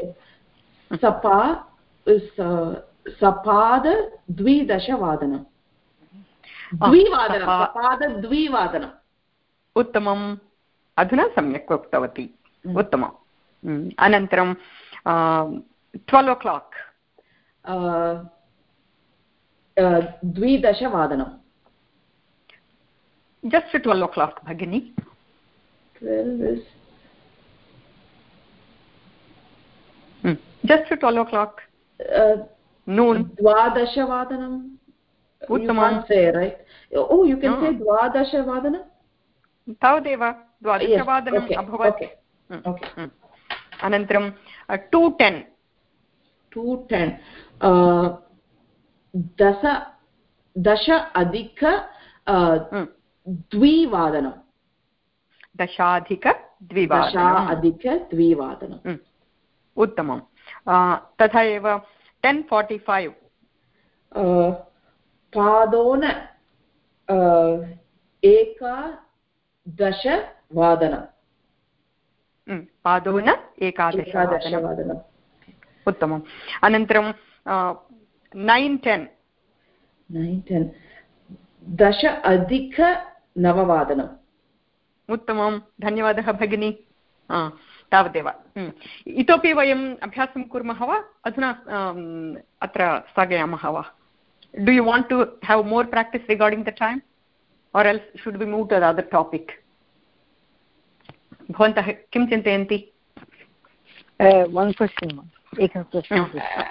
सपाद द्विदशवादनं द्विवादनम् उत्तमम् अधुना सम्यक् उक्तवती उत्तमम् अनन्तरं 12 o'clock द्विदशवादनं just 12 o'clock भगिनी 12 is just 12 o'clock noon द्वादशवादनं उत्तमं say right oh you can say द्वादशवादनं तावदेव द्वादशवादनम् अभवत् अनन्तरं 2:10 दश अधिक द्विवादनं दशाधिकद्विवादनम् उत्तमं तथा एव 10:45 पादोन एकादशवादनं पादोन एकादशवादनम् उत्तमम् अनन्तरं 9:10 दश अधिक नववादनम् उत्तमं धन्यवादः भगिनी तावदेव इतोपि वयम् अभ्यासं कुर्मः वा अधुना अत्र स्थगयामः वा do you want to have more practice regarding the time or else should be move to the other topic भवन्तः किं चिन्तयन्ति one question एकं प्रश्नं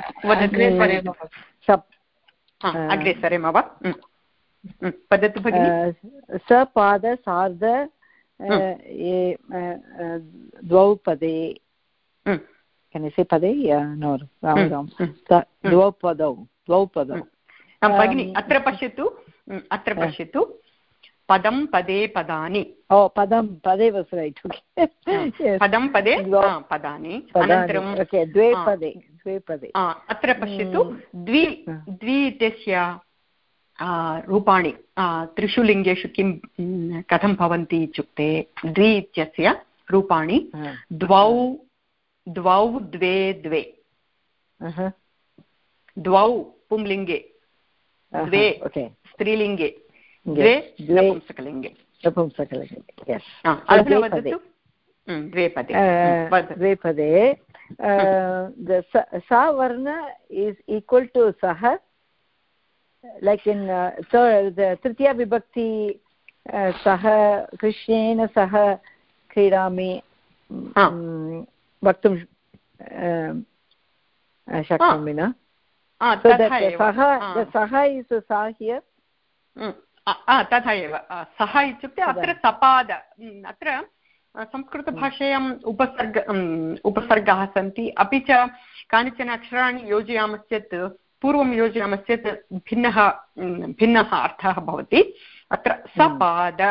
अग्रे सरेम वा वदतु भगिनि सपाद सार्ध द्वौ पदे can I say pade no ram द्वौ पदौ भगिनि अत्र पश्यतु पदं पदे पदानि पदं पदे was right okay पदं पदे पदानि अनन्तरं द्वे पदे अत्र पश्यतु द्वि इत्यस्य रूपाणि त्रिषु लिङ्गेषु कथं भवन्ति इत्युक्ते द्वि इत्यस्य रूपाणि द्वौ द्वे द्वौ पुंलिङ्गे द्वे स्त्रीलिङ्गे द्वे नपुंसकलिङ्गे अधुना वदतु द्वे पदे सा वर्ण is equal to सः like in तृतीया विभक्ति सः कृष्णेन सह क्रीडामि वक्तुं शक्नोमि न सः is सा here तथा एव सः इत्युक्ते अत्र सपाद अत्र संस्कृतभाषायाम् उपसर्गाः सन्ति अपि च कानिचन अक्षराणि योजयामश्चेत् पूर्वं योजयामश्चेत् भिन्नः अर्थः भवति अत्र सपाद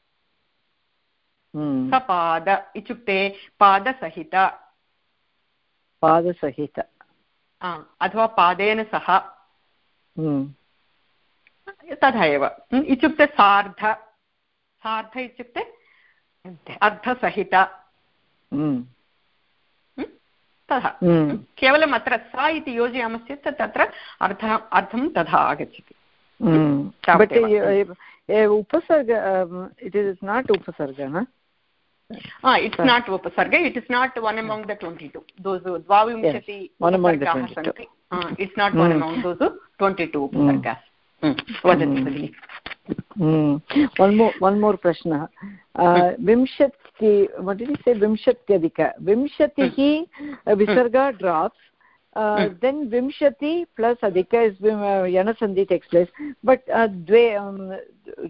इत्युक्ते पादसहित अथवा पादेन सह तथा एव इत्युक्ते सार्ध इत्युक्ते अर्धसहित तथा केवलम् अत्र सा इति योजयामश्चेत् तत्र अर्थं तथा आगच्छति. उपसर्ग it is not upasarga, huh? It's not upasarga, it is not one among the 22. Those dvavimshati upasargaah santi. It's not one among those 22 upasargas. Vadati bhagini. One more prashna. Vimshati, what did you say? Vimshatyadika. Vimshatihi visarga drops. Then vimshati plus adhika is yanasandhi takes place. But dve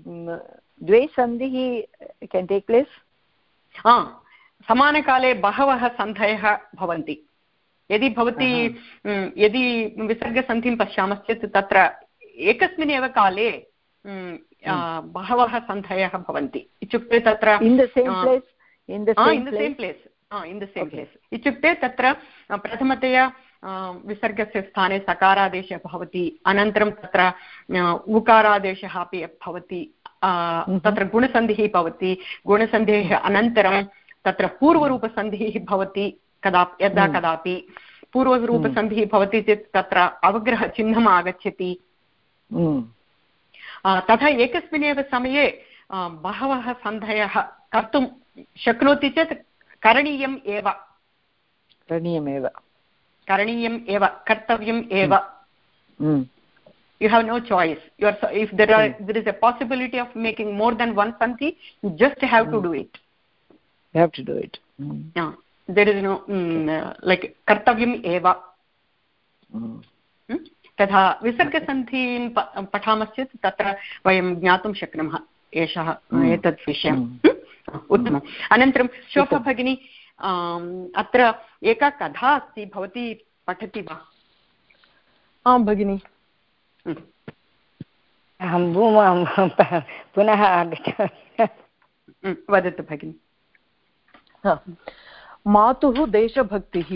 sandhi can take place. समानकाले बहवः सन्धयः भवन्ति. यदि भवती यदि विसर्गसन्धिं पश्यामश्चेत् तत्र एकस्मिन् एव काले बहवः सन्धयः भवन्ति. इत्युक्ते तत्र in the same place इत्युक्ते तत्र प्रथमतया विसर्गस्य स्थाने सकारादेशः भवति, अनन्तरं तत्र उकारादेशः अपि भवति, तत्र गुणसन्धिः भवति, गुणसन्धेः अनन्तरं तत्र पूर्वरूपसन्धिः भवति यदा कदापि पूर्वरूपसन्धिः भवति चेत् तत्र अवग्रहचिह्नम् आगच्छति. तथा एकस्मिन् एव समये बहवः सन्धयः कर्तुं शक्नोति चेत् करणीयम् एव कर्तव्यम् एव. You have no choice. If there is a possibility of making more than one sandhi, you just have to do it. You have to do it. There is no like kartavyam eva. तथा विसर्गसन्धिं पठामश्चेत् तत्र वयं ज्ञातुं शक्नुमः एषः एतत् विषयम्. उत्तमम्. अनन्तरं शोभा भगिनी, अत्र एका कथा अस्ति, भवती पठति वा? आं भगिनि. अहं पुनः आगच्छामि. वदतु भगिनि. मातुः देशभक्तिः.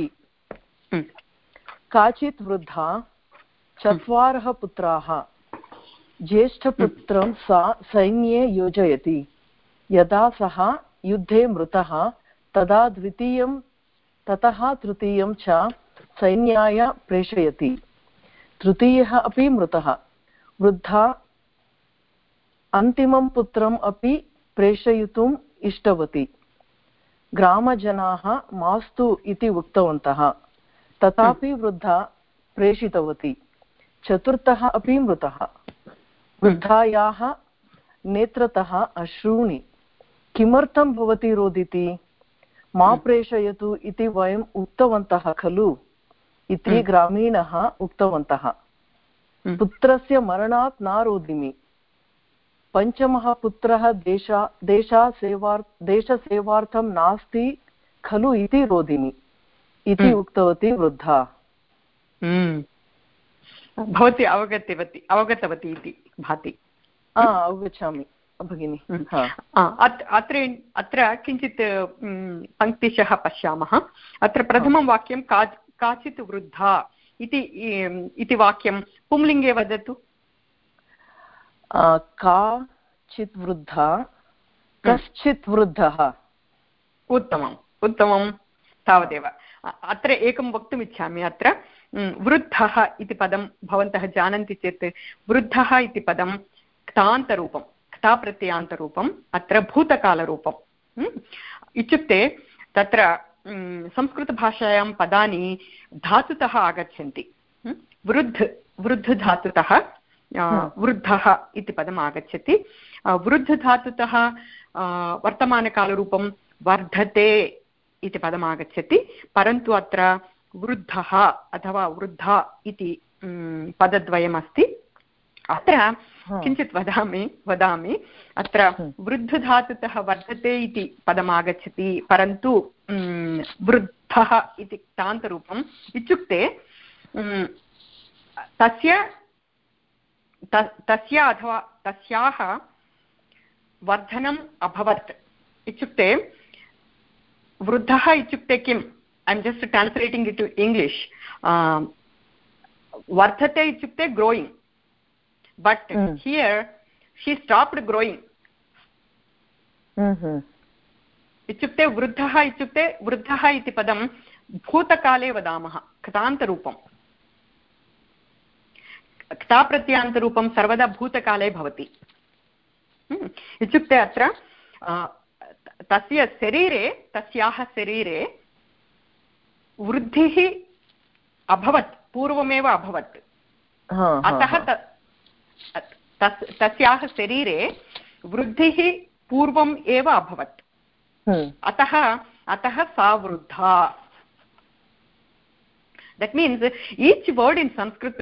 काचित् वृद्धा 4 पुत्राः. ज्येष्ठपुत्रं सा सैन्ये योजयति. यदा सः युद्धे मृतः तदा ततः तृतीयं च सैन्याय प्रेषयति. तृतीयः अपि मृतः. वृद्धा अन्तिमं पुत्रम् अपि प्रेषयितुम् इष्टवती. ग्रामजनाः मास्तु इति उक्तवन्तः. तथापि वृद्धा प्रेषितवती. चतुर्थः अपि मृतः. वृद्धायाः नेत्रतः अश्रूणि. किमर्थं भवती रोदिति? मा प्रेषयतु इति वयम् उक्तवन्तः खलु इति ग्रामीणः उक्तवन्तः. पुत्रस्य मरणात् न रोदिमि. पञ्चमः पुत्रः देशसेवार्थं नास्ति खलु इति रोदिमि इति उक्तवती वृद्धा. भवती अवगतवती इति भाति. अवगच्छामि भगिनि. अत्र किञ्चित् पङ्क्तिशः पश्यामः. अत्र प्रथमं वाक्यं काचित् वृद्धा इति वाक्यं पुंलिङ्गे वदतु. काचित् वृद्धा, कश्चित् वृद्धः. उत्तमं तावदेव. अत्र एकं वक्तुम् इच्छामि. अत्र वृद्धः इति पदं भवन्तः जानन्ति चेत् वृद्धः इति पदं क्तान्तरूपं, क्ताप्रत्ययान्तरूपम्, अत्र भूतकालरूपम्. इत्युक्ते तत्र संस्कृतभाषायां पदानि धातुतः आगच्छन्ति. वृद्ध धातुतः वृद्धः इति पदम् आगच्छति. वृद्ध धातुतः वर्तमानकालरूपं वर्धते इति पदम् आगच्छति. परन्तु अत्र वृद्धः अथवा वृद्धा इति पदद्वयमस्ति. अत्र किञ्चित् वदामि. अत्र वृद्धधातुतः वर्धते इति पदम् आगच्छति, परन्तु वृद्धः इति क्तान्तरूपम्. इत्युक्ते तस्य अथवा तस्याः वर्धनम् अभवत्. इत्युक्ते वृद्धः इत्युक्ते किम्? I am just translating into English. वर्धते इत्युक्ते growing, but here she stopped growing. इत्युक्ते वृद्धः इति पदं भूतकाले वदामः कृतान्तरूपं क्ताप्रत्ययान्तरूपं सर्वदा भूतकाले भवति। इत्युक्ते अत्र तस्य शरीरे तस्याः शरीरे वृद्धिः अभवत्, पूर्वमेव अभवत्। अतः तस्याः शरीरे वृद्धिः पूर्वम् एव अभवत्, अतः सा वृद्धा। That means each word in Sanskrit,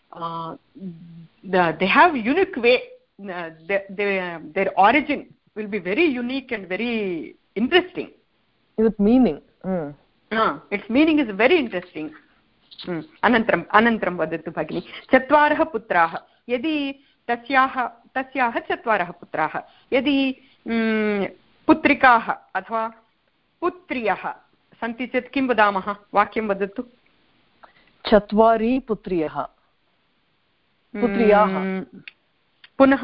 they have unique way. Their origin will be very unique and very interesting. With meaning. Its meaning is very interesting. अनन्तरं वदतु भगिनि। चत्वारः पुत्राः, यदि तस्याः चत्वारः पुत्राः, यदि पुत्रिकाः अथवा पुत्र्यः सन्ति चेत् किं वदामः? वाक्यं वदतु। चत्वारि पुत्र्यः, पुत्र्याः। पुनः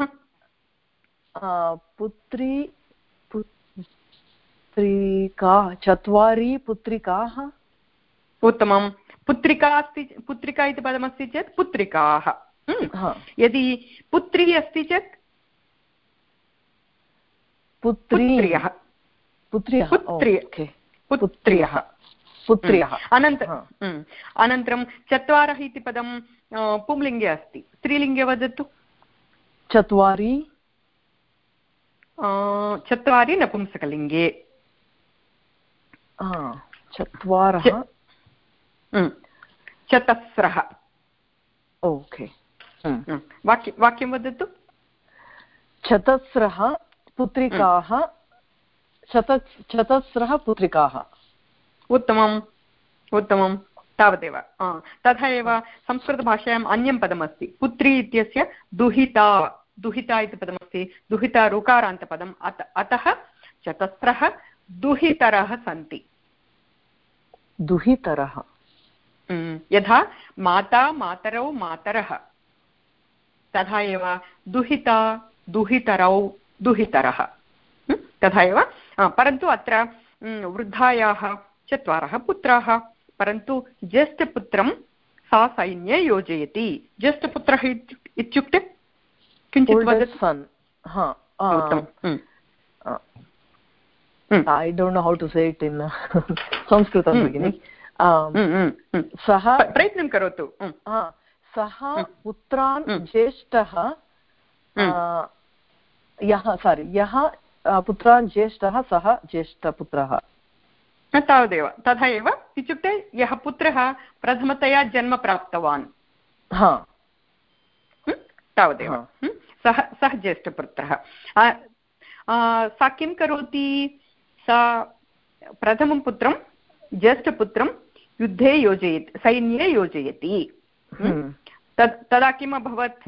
पुत्रिका, चत्वारि पुत्रिकाः। उत्तमं। पुत्रिका अस्ति, पुत्रिका इति पदमस्ति चेत् पुत्रिकाः। यदि पुत्री अस्ति चेत् पुत्र्यः। अनन्तरं चत्वारः इति पदं पुंलिङ्गे अस्ति, स्त्रीलिङ्गे वदतु। चत्वारि नपुंसकलिङ्गे। चत्वारः चतस्रः। ओके, वाक्यं वदतु। चतस्रः पुत्रिकाः, चतस्रः पुत्रिकाः। उत्तमम्, उत्तमं, तावदेव। तथा एव संस्कृतभाषायाम् अन्यं पदमस्ति, पुत्री इत्यस्य दुहिता। दुहिता इति पदमस्ति, दुहिता ऋकारान्तपदम्, अतः चतस्रः दुहितरः सन्ति। दुहितरः यथा माता मातरौ मातरः, तथा एव दुहिता दुहितरौ दुहितरः, तथा एव। परन्तु अत्र वृद्धायाः चत्वारः पुत्राः, परन्तु ज्येष्ठपुत्रं सा सैन्ये योजयति। ज्येष्ठपुत्रः इत्युक्ते किञ्चित् वदतु। I don't know how to say it in Sanskritam भगिनि। सः प्रयत्नं करोतु। सः पुत्रान् ज्येष्ठः, यः पुत्रान् ज्येष्ठः सः ज्येष्ठपुत्रः। तावदेव। तथा एव इत्युक्ते यः पुत्रः प्रथमतया जन्म प्राप्तवान्, तावदेव सः ज्येष्ठपुत्रः। सा किं करोति? सा प्रथमं पुत्रं ज्येष्ठपुत्रं युद्धे योजयति, सैन्ये योजयति। तदा किम् अभवत्?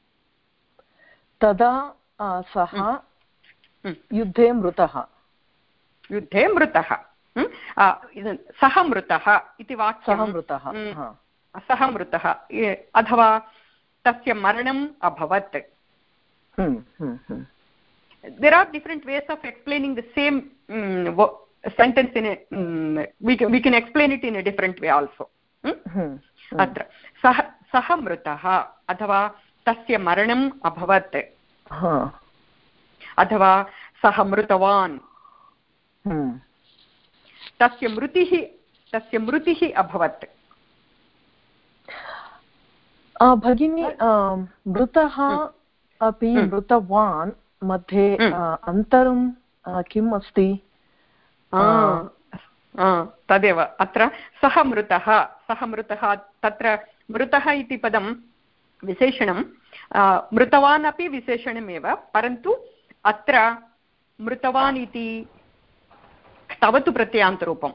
तदा सः युद्धे मृतः। युद्धे मृतः, सः मृतः इति वाक्यं, सः मृतः अथवा तस्य मरणम् अभवत्। There are different ways of explaining the same sentence in a we can explain it in a different way also. अत्र सः मृतः अथवा तस्य मरणम् अभवत्, अथवा सः मृतवान्, तस्य मृतिः अभवत्। भगिनी, मृतः अपि मृतवान् मध्ये अन्तरं किम् अस्ति? तदेव अत्र सः मृतः तत्र मृतः इति पदं विशेषणं, मृतवान् अपि विशेषणमेव, परन्तु अत्र मृतवान् इति तवतु प्रत्ययान्तरूपं।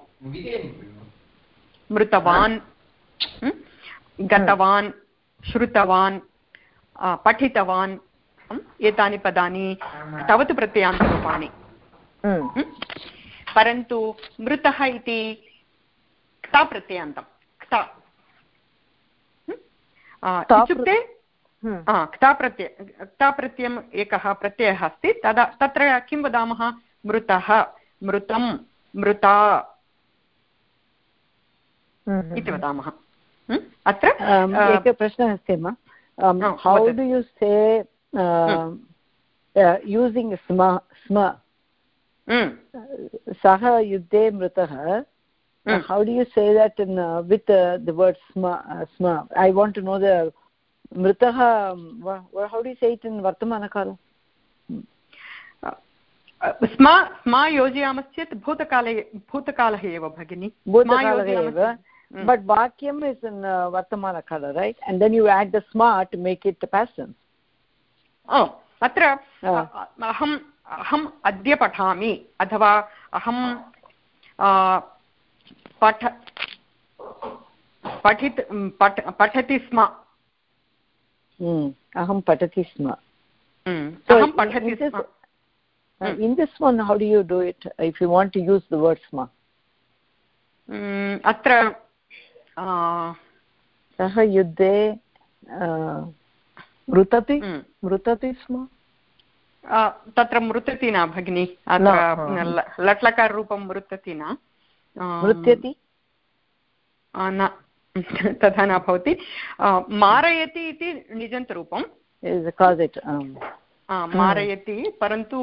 मृतवान्, गतवान्, श्रुतवान्, पठितवान्, एतानि पदानि तवतु प्रत्ययान्तरूपाणि। परन्तु मृतः इति क्ता प्रत्ययान्तं, क्ता इत्युक्ते क्ता प्रत्ययम् एकः प्रत्ययः अस्ति, तदा तत्र किं वदामः? मृतः, मृतं, मृता, इति वदामः। अत्र एकः प्रश्नः अस्ति मा, हौ डु यु से यूसिङ्ग् स्म स्म, सः युद्धे मृतः, how do you say that in with the word sma? I want to know the mritah, how do you say it in vartamana kala? स्मा योजयामश्चेत् भूतकालः एव भगिनि, भूतकालः एव, but vakyam is in vartamana kala, right? And then you add the sma to make it past tense. Oh, अत्र अहम् अद्य पठामि अथवा अहं पठति स्म, अहं पठति स्म. अहं पठति स्म. In this one, how do you do it if you want to use the word sma? अत्र सः युद्धे मृतति स्म. तत्र मृतति न भगिनि, अत्र लट्लकाररूपं मृतति न, मृत्यति न, तथा न भवति. मारयति इति निजन्तरूपं, मारयति, परन्तु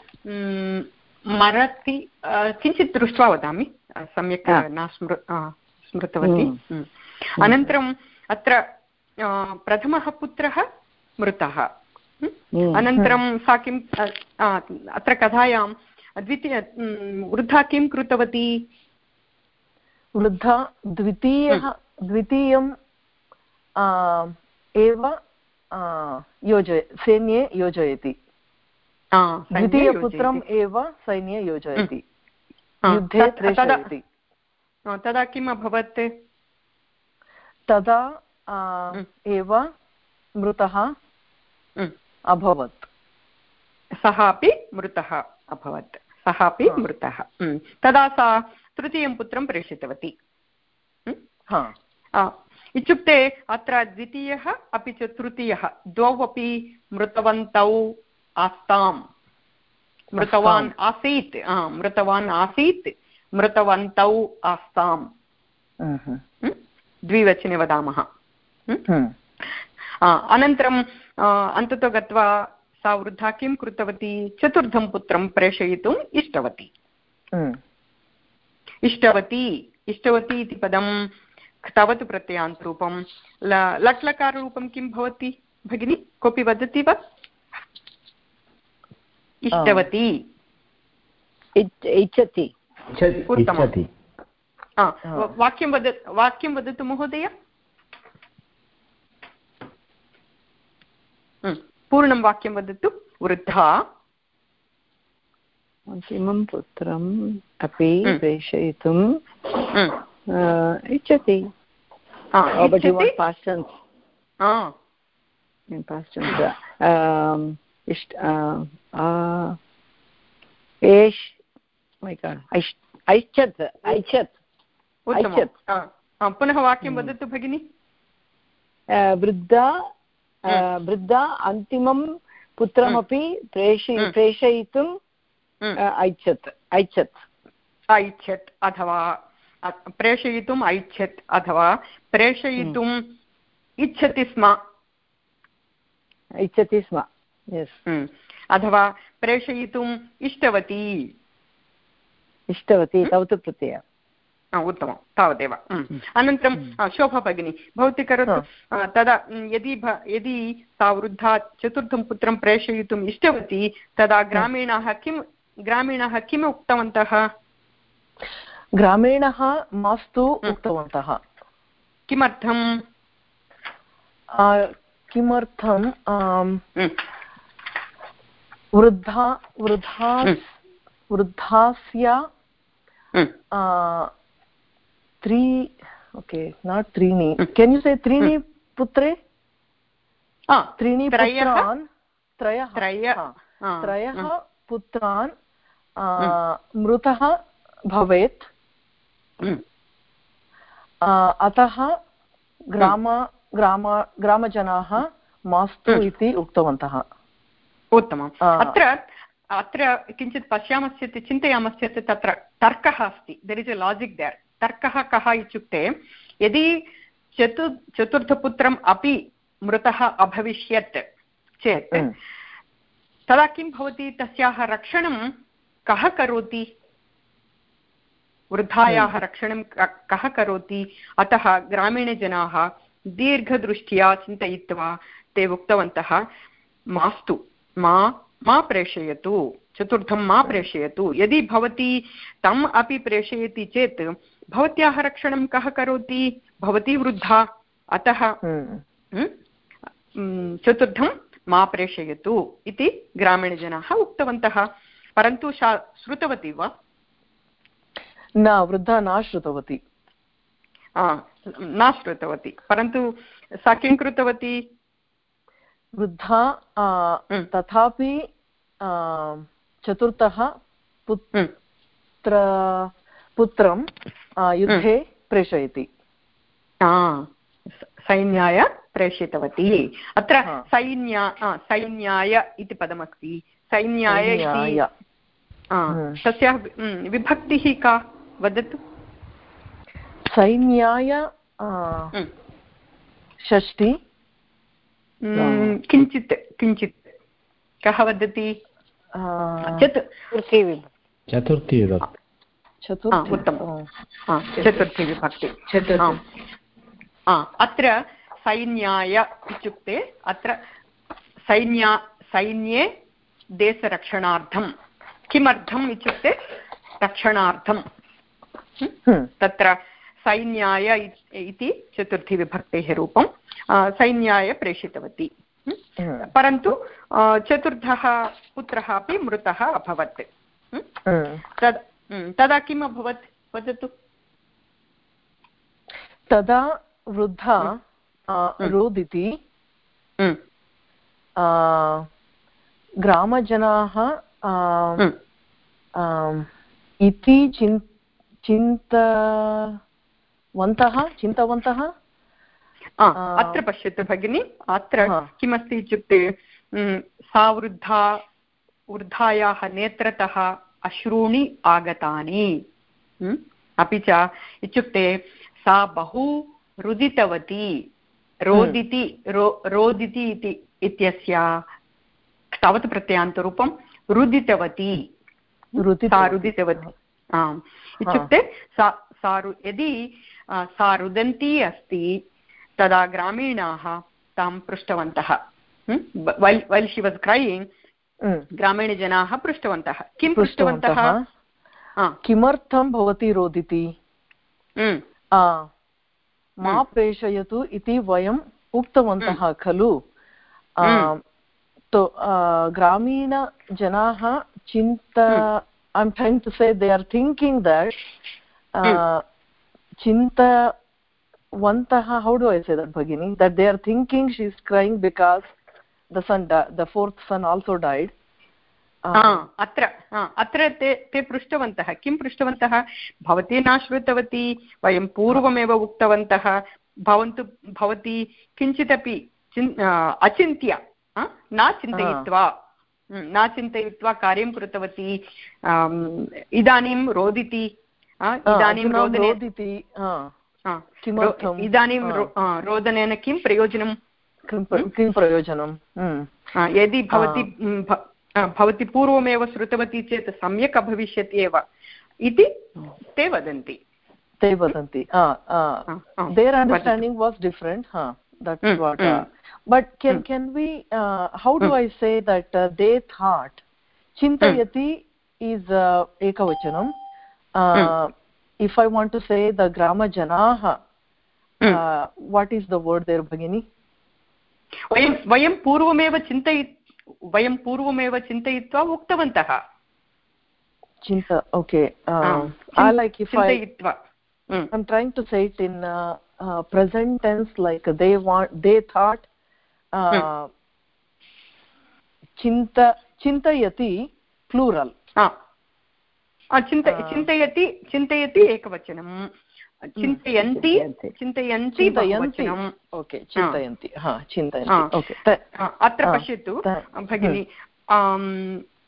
मरति किञ्चित् दृष्ट्वा वदामि, सम्यक् न स्मृतवती. अनन्तरम् अत्र प्रथमः पुत्रः मृतः, अनन्तरं सा किम् अत्र कथायां वृद्धा किं कृतवती? वृद्धा द्वितीयम् एव सैन्ये योजयति, द्वितीयपुत्रम् एव सैन्ये योजयति, युद्धे प्रेषयति. तदा किम् अभवत्? तदा एव मृतः अभवत्, सः अपि मृतः अभवत्, सः अपि मृतः. तदा सा तृतीयं पुत्रं प्रेषितवती. इत्युक्ते अत्र द्वितीयः अपि च तृतीयः द्वौ अपि मृतवन्तौ आस्ताम्, मृतवान् आसीत्, मृतवन्तौ आस्ताम्, द्विवचने वदामः. अनन्तरम् अन्ततो गत्वा सा वृद्धा किं कृतवती? चतुर्थं पुत्रं प्रेषयितुम् इष्टवती. इष्टवती इति पदं क्तवतु प्रत्ययान्तरूपं, लट्लकाररूपं किं भवति भगिनि, कोऽपि वदति वा? इष्टवती, इच्छति. उत्तमं. वाक्यं वदतु महोदय, पूर्णं वाक्यं वदतु. वृद्धा अन्तिमं पुत्रम् अपि प्रेषयितुम् इच्छति. पुनः वाक्यं वदतु भगिनि. वृद्धा अन्तिमं पुत्रमपि प्रेषयितुम् ऐच्छत् अथवा प्रेषयितुम् ऐच्छत् अथवा प्रेषयितुम् इच्छति स्म, अथवा प्रेषयितुम् इष्टवती, तौ प्रत्यय. उत्तमं, तावदेव. अनन्तरं शोभा भगिनी, भवती करोतु. तदा यदि सा वृद्धा चतुर्थं पुत्रं प्रेषयितुम् इष्टवती, तदा ग्रामीणाः किम् उक्तवन्तः? ग्रामीणः मास्तु उक्तवन्तः. किमर्थं? वृद्धास्य त्रीणि, केन् यु से त्रीणि पुत्रे? त्रीणि पुत्रान्, त्रयः पुत्रान् मृतः भवेत्, अतः ग्रामजनाः मास्तु इति उक्तवन्तः. उत्तमम्. अत्र किञ्चित् पश्यामश्चेत्, चिन्तयामश्चेत् तत्र तर्कः अस्ति. There is a logic there. तर्कः कः इत्युक्ते यदि चतुर्थपुत्रम् अपि मृतः अभविष्यत् चेत् तदा किं भवति तस्याः रक्षणं कः करोति वृद्धायाः रक्षणं कः करोति अतः ग्रामीणजनाः दीर्घदृष्ट्या चिन्तयित्वा ते उक्तवन्तः मास्तु मा प्रेषयतु चतुर्थं मा प्रेषयतु यदि भवती तम् अपि प्रेषयति चेत् भवत्याः रक्षणं कः करोति भवती वृद्धा अतः चतुर्थं मा प्रेषयतु इति ग्रामीणजनाः उक्तवन्तः परन्तु सा श्रुतवती वा न वृद्धा न श्रुतवती न श्रुतवती परन्तु सा किं कृतवती वृद्धा तथापि चतुर्थः पुत्रं युद्धे प्रेषयति सैन्याय प्रेषितवती अत्र सैन्याय इति पदमस्ति सैन्याय इति तस्याः विभक्तिः का वदतु सैन्याय षष्टि किञ्चित् कः वदति चतुर्थी विभक्ति उत्तमं चतुर्थी विभक्ति अत्र सैन्याय इत्युक्ते अत्र सैन्ये देशरक्षणार्थं किमर्थम् इत्युक्ते रक्षणार्थं तत्र सैन्याय इति चतुर्थी विभक्तेः रूपं सैन्याय प्रेषितवती परन्तु चतुर्थः पुत्रः अपि मृतः अभवत् तदा किम् अभवत् वदतु तदा वृद्धा रोदिति ग्रामजनाः इति चिन्तवन्तः अत्र पश्यतु भगिनि अत्र किमस्ति इत्युक्ते सा वृद्धायाः नेत्रतः अश्रूणि आगतानि अपि च इत्युक्ते सा बहु रुदितवती रोदिति इत्यस्य तावत् प्रत्ययान्तरूपं रुदितवती सा रुदितवती इत्युक्ते यदि सा रुदन्ती अस्ति तदा ग्रामीणाः तां पृष्टवन्तः while she was crying ग्रामीणजनाः पृष्टवन्तः किं पृष्टवन्तः किमर्थं भवती रोदिति मा प्रेषयतु इति वयम् उक्तवन्तः खलु ग्रामीणजनाः I'm trying to say they are thinking that Chintavantaha, how do I say that, Bhagini? That they are thinking she is crying because the fourth son also died. अत्र ते पृष्टवन्तः किं पृष्टवन्तः भवती न श्रुतवती वयं पूर्वमेव उक्तवन्तः भवती किञ्चिदपि अचिन्त्य न चिन्तयित्वा कार्यं कृतवती इदानीं रोदिति इदानीं रोदनेन किं प्रयोजनं यदि भवती पूर्वमेव श्रुतवती चेत् सम्यक् अभविष्यति एव इति ते वदन्ति their understanding was different that's what but can we how do I say that they thought chintayati is ekavachanam if I want to say the grama janaah what is the word there Bhagini वयं पूर्वमेव चिन्तयित्वा उक्तवन्तः okay I like if I'm trying to say it in present tense like they thought chintayati plural चिन्तयति एकवचनं चिन्तयन्ति बहुवचनम् okay चिन्तयन्ति okay अत्र पश्यतु भगिनी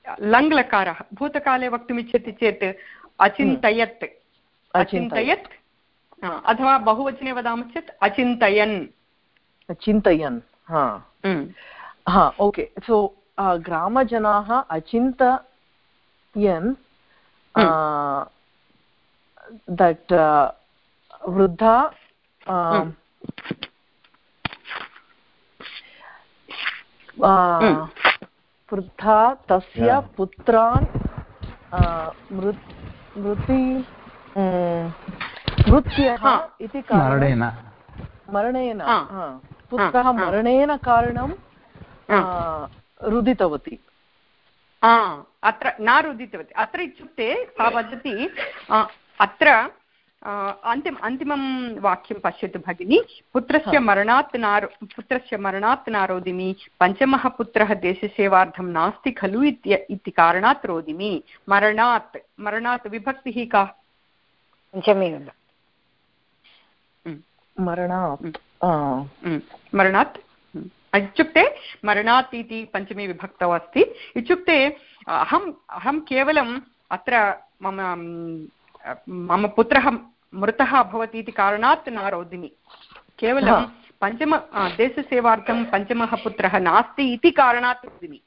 लङ्लकारः भूतकाले वक्तुमिच्छति चेत् अचिन्तयत् अथवा बहुवचने वदामः चेत् अचिन्तयन् चिन्तयन् ओके सो ग्रामजनाः अचिन्तयन् दट् वृद्धा वृद्धा तस्य पुत्रान् मृत्युः इति मरणेन पुत्रः मरणेन कारणं रुदितवती अत्र न रुदितवती अत्र इत्युक्ते सा वदति अत्र अन्तिमं वाक्यं पश्यतु भगिनी पुत्रस्य मरणात् न रोदिमि पञ्चमः पुत्रः देशसेवार्थं नास्ति खलु इति कारणात् रोदिमि मरणात् विभक्तिः का पञ्चमी मरणात् इत्युक्ते मरणात् इति पञ्चमी विभक्तौ अस्ति इत्युक्ते अहं केवलम् अत्र मम पुत्रः मृतः अभवत् इति कारणात् न रोदिमि केवलं देशसेवार्थं पञ्चमः पुत्रः नास्ति इति कारणात् रोदिमि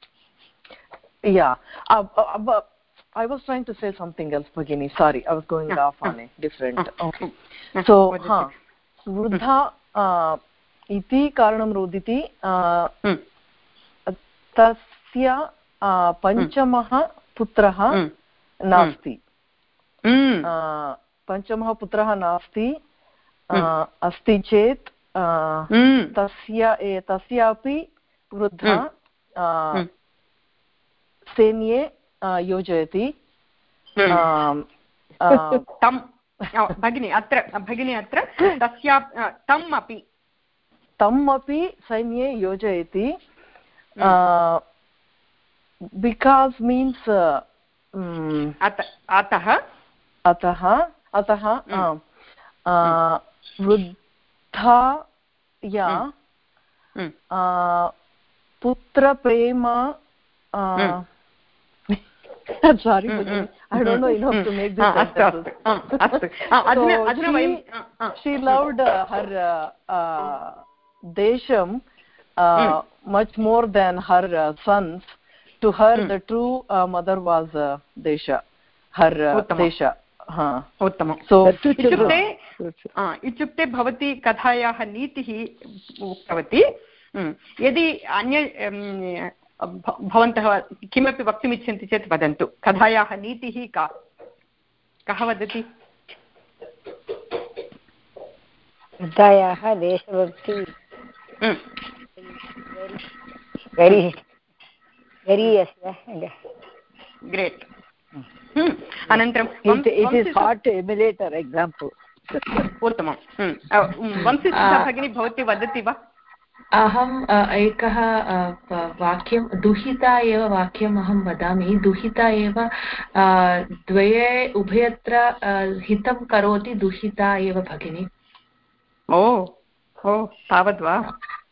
I was trying to say something else, Bhagini. Sorry, I was going off on a different. Okay. So, वृद्धा इति कारणं रोदिति तस्य पञ्चमः पुत्रः नास्ति पञ्चमः पुत्रः नास्ति अस्ति चेत् तस्यापि वृद्धा सैन्ये योजयति भगिनी अत्र तम् अपि सैन्ये योजयति बिकास् मीन्स् अतः वृद्धाया पुत्रप्रेम sorry I don't know enough to make this she loved her desham much more than her sons. To her the true mother was desha her desha उत्तमं इत्युक्ते भवती कथायाः नीतिः उक्तवती यदि अन्य भवन्तः किमपि वक्तुमिच्छन्ति चेत् वदन्तु कथायाः नीतिः कः वदति कथायाः देशभक्ति ग्रेट् अनन्तरं it is hard to emulate our example उत्तमं वंशिष्ठा भगिनी भवती वदति वा अहम् एकः वाक्यं दुहिता एव वाक्यम् अहं वदामि दुहिता एव द्वये उभयत्र हितं करोति दुहिता एव भगिनी ओ तावद् वा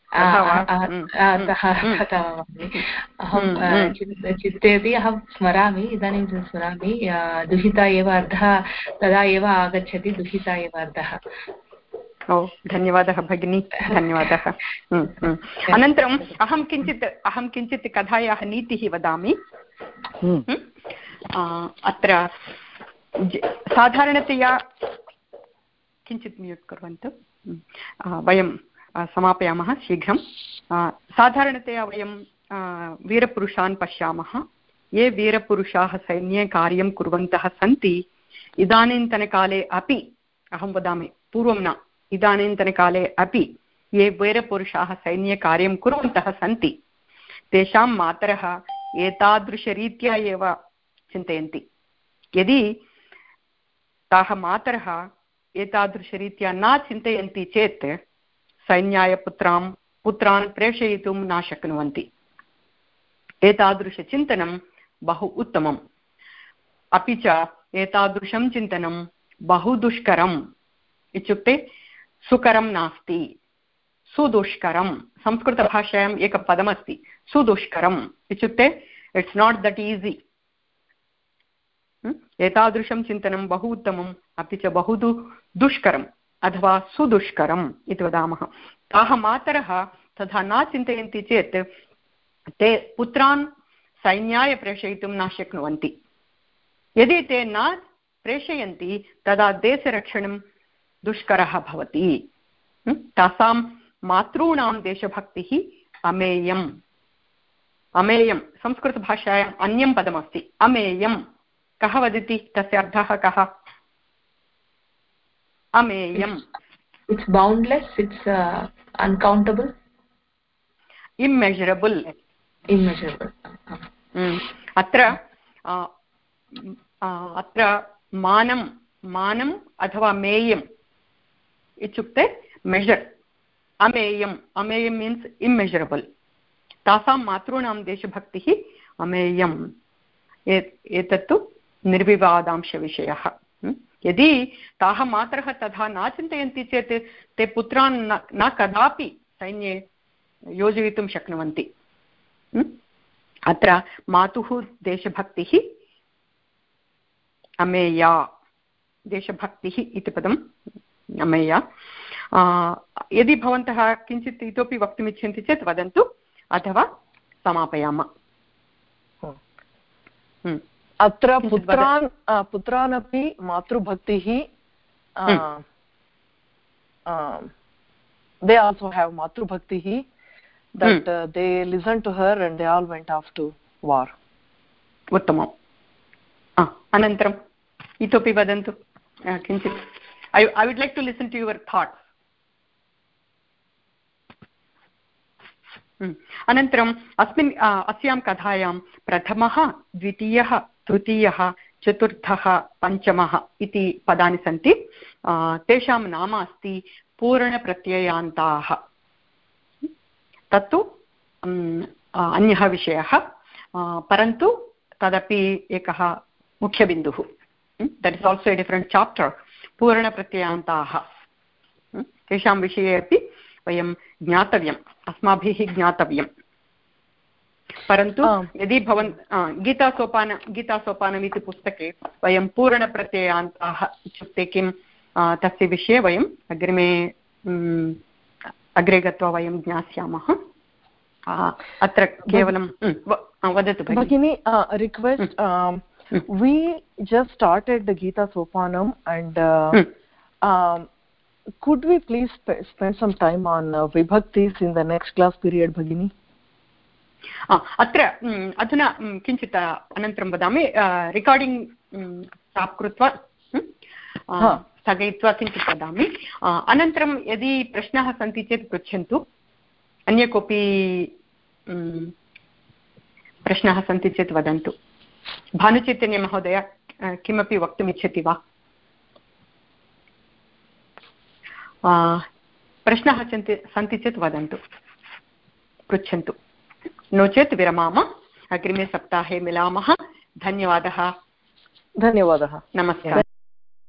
अतः अहं चिन्तयति अहं स्मरामि इदानीं स्मरामि दुहिता एव अर्थः तदा एव आगच्छति दुहिता एव अर्थः धन्यवादः भगिनी धन्यवादः अनन्तरम् अहं किञ्चित् कथायाः नीतिः वदामि अत्र साधारणतया किञ्चित् म्यूट् कुर्वन्तु वयं समापयामः शीघ्रं साधारणतया वयं वीरपुरुषान् पश्यामः ये वीरपुरुषाः सैन्ये कार्यं कुर्वन्तः सन्ति इदानीन्तनकाले अपि अहं वदामि पूर्वं न इदानीन्तनकाले अपि ये वीरपुरुषाः सैन्यकार्यं कुर्वन्तः सन्ति तेषां मातरः एतादृशरीत्या एव चिन्तयन्ति यदि ताः मातरः एतादृशरीत्या न चिन्तयन्ति चेत् सैन्याय पुत्रान् प्रेषयितुं न शक्नुवन्ति एतादृशचिन्तनं बहु उत्तमम् अपि च एतादृशं चिन्तनं बहु दुष्करम् इत्युक्ते सुकरं नास्ति सुदुष्करं संस्कृतभाषायाम् एकं पदमस्ति सुदुष्करम् इत्युक्ते इट्स् नाट् दट् ईज़ि एतादृशं चिन्तनं बहु उत्तमम् अपि च बहु दुष्करं अथवा सुदुष्करम् इति वदामः। ताः मातरः तथा न चिन्तयन्ति चेत् ते पुत्रान् सैन्याय प्रेषयितुं न शक्नुवन्ति। यदि ते न प्रेषयन्ति तदा देशरक्षणं दुष्करः भवति। तासां मातॄणां देशभक्तिः अमेयम्। अमेयं संस्कृतभाषायाम् अन्यं पदमस्ति अमेयं। कः वदति तस्य अर्थः कः? अमेयम्। It's boundless, it's uncountable, immeasurable. अत्र मानम् अथवा मेयम् इत्युक्ते मेजर्। अमेयं मीन्स् इम्मेजरबल्। तासां मातॄणां देशभक्तिः अमेयम्। एतत्तु निर्विवादांशविषयः। यदि ताः मातरः तथा न चिन्तयन्ति चेत् ते पुत्रान् न कदापि सैन्ये योजयितुं शक्नुवन्ति। अत्र मातुः देशभक्तिः अमेया। देशभक्तिः इति पदम् अमेया। यदि भवन्तः किञ्चित् इतोपि वक्तुमिच्छन्ति चेत् वदन्तु, अथवा समापयामः। अत्र पुत्रान् अपि मातृभक्तिः they also have matrubhakti, that they listened to her and they all went off to war. उत्तमम्। अनन्तरम् इतोपि वदन्तु किञ्चित्। I would like to listen to your thoughts. अनन्तरम् अस्यां कथायां प्रथमः, द्वितीयः, तृतीयः, चतुर्थः, पञ्चमः इति पदानि सन्ति। तेषां नाम अस्ति पूर्णप्रत्ययान्ताः। तत्तु अन्यः विषयः, परन्तु तदपि एकः मुख्यबिन्दुः। That is also a different chapter. पूर्णप्रत्ययान्ताः, तेषां विषये अपि वयं ज्ञातव्यम्, अस्माभिः ज्ञातव्यम्। परन्तु यदि गीतासोपानम् इति पुस्तके वयं पूर्णप्रत्ययान्ताः इत्युक्ते किं, तस्य विषये वयम् अग्रे गत्वा वयं ज्ञास्यामः। अत्र केवलं वदतु भगिनी। Request, we just started the Gita Sopanam and could we please spend some time on vibhaktis in the next class period, Bhagini? अत्र अधुना किञ्चित् अनन्तरं वदामि। रेकार्डिङ्ग् स्टाप् कृत्वा स्थगयित्वा किञ्चित् वदामि। अनन्तरं यदि प्रश्नाः सन्ति चेत् पृच्छन्तु। अन्य कोऽपि प्रश्नाः सन्ति चेत् वदन्तु। भानुचैतन्यमहोदय किमपि वक्तुमिच्छति वा? प्रश्नाः सन्ति चेत् वदन्तु, पृच्छन्तु। नो चेत् विरमामः। अग्रिमे सप्ताहे मिलामः। धन्यवादः। नमस्कारः।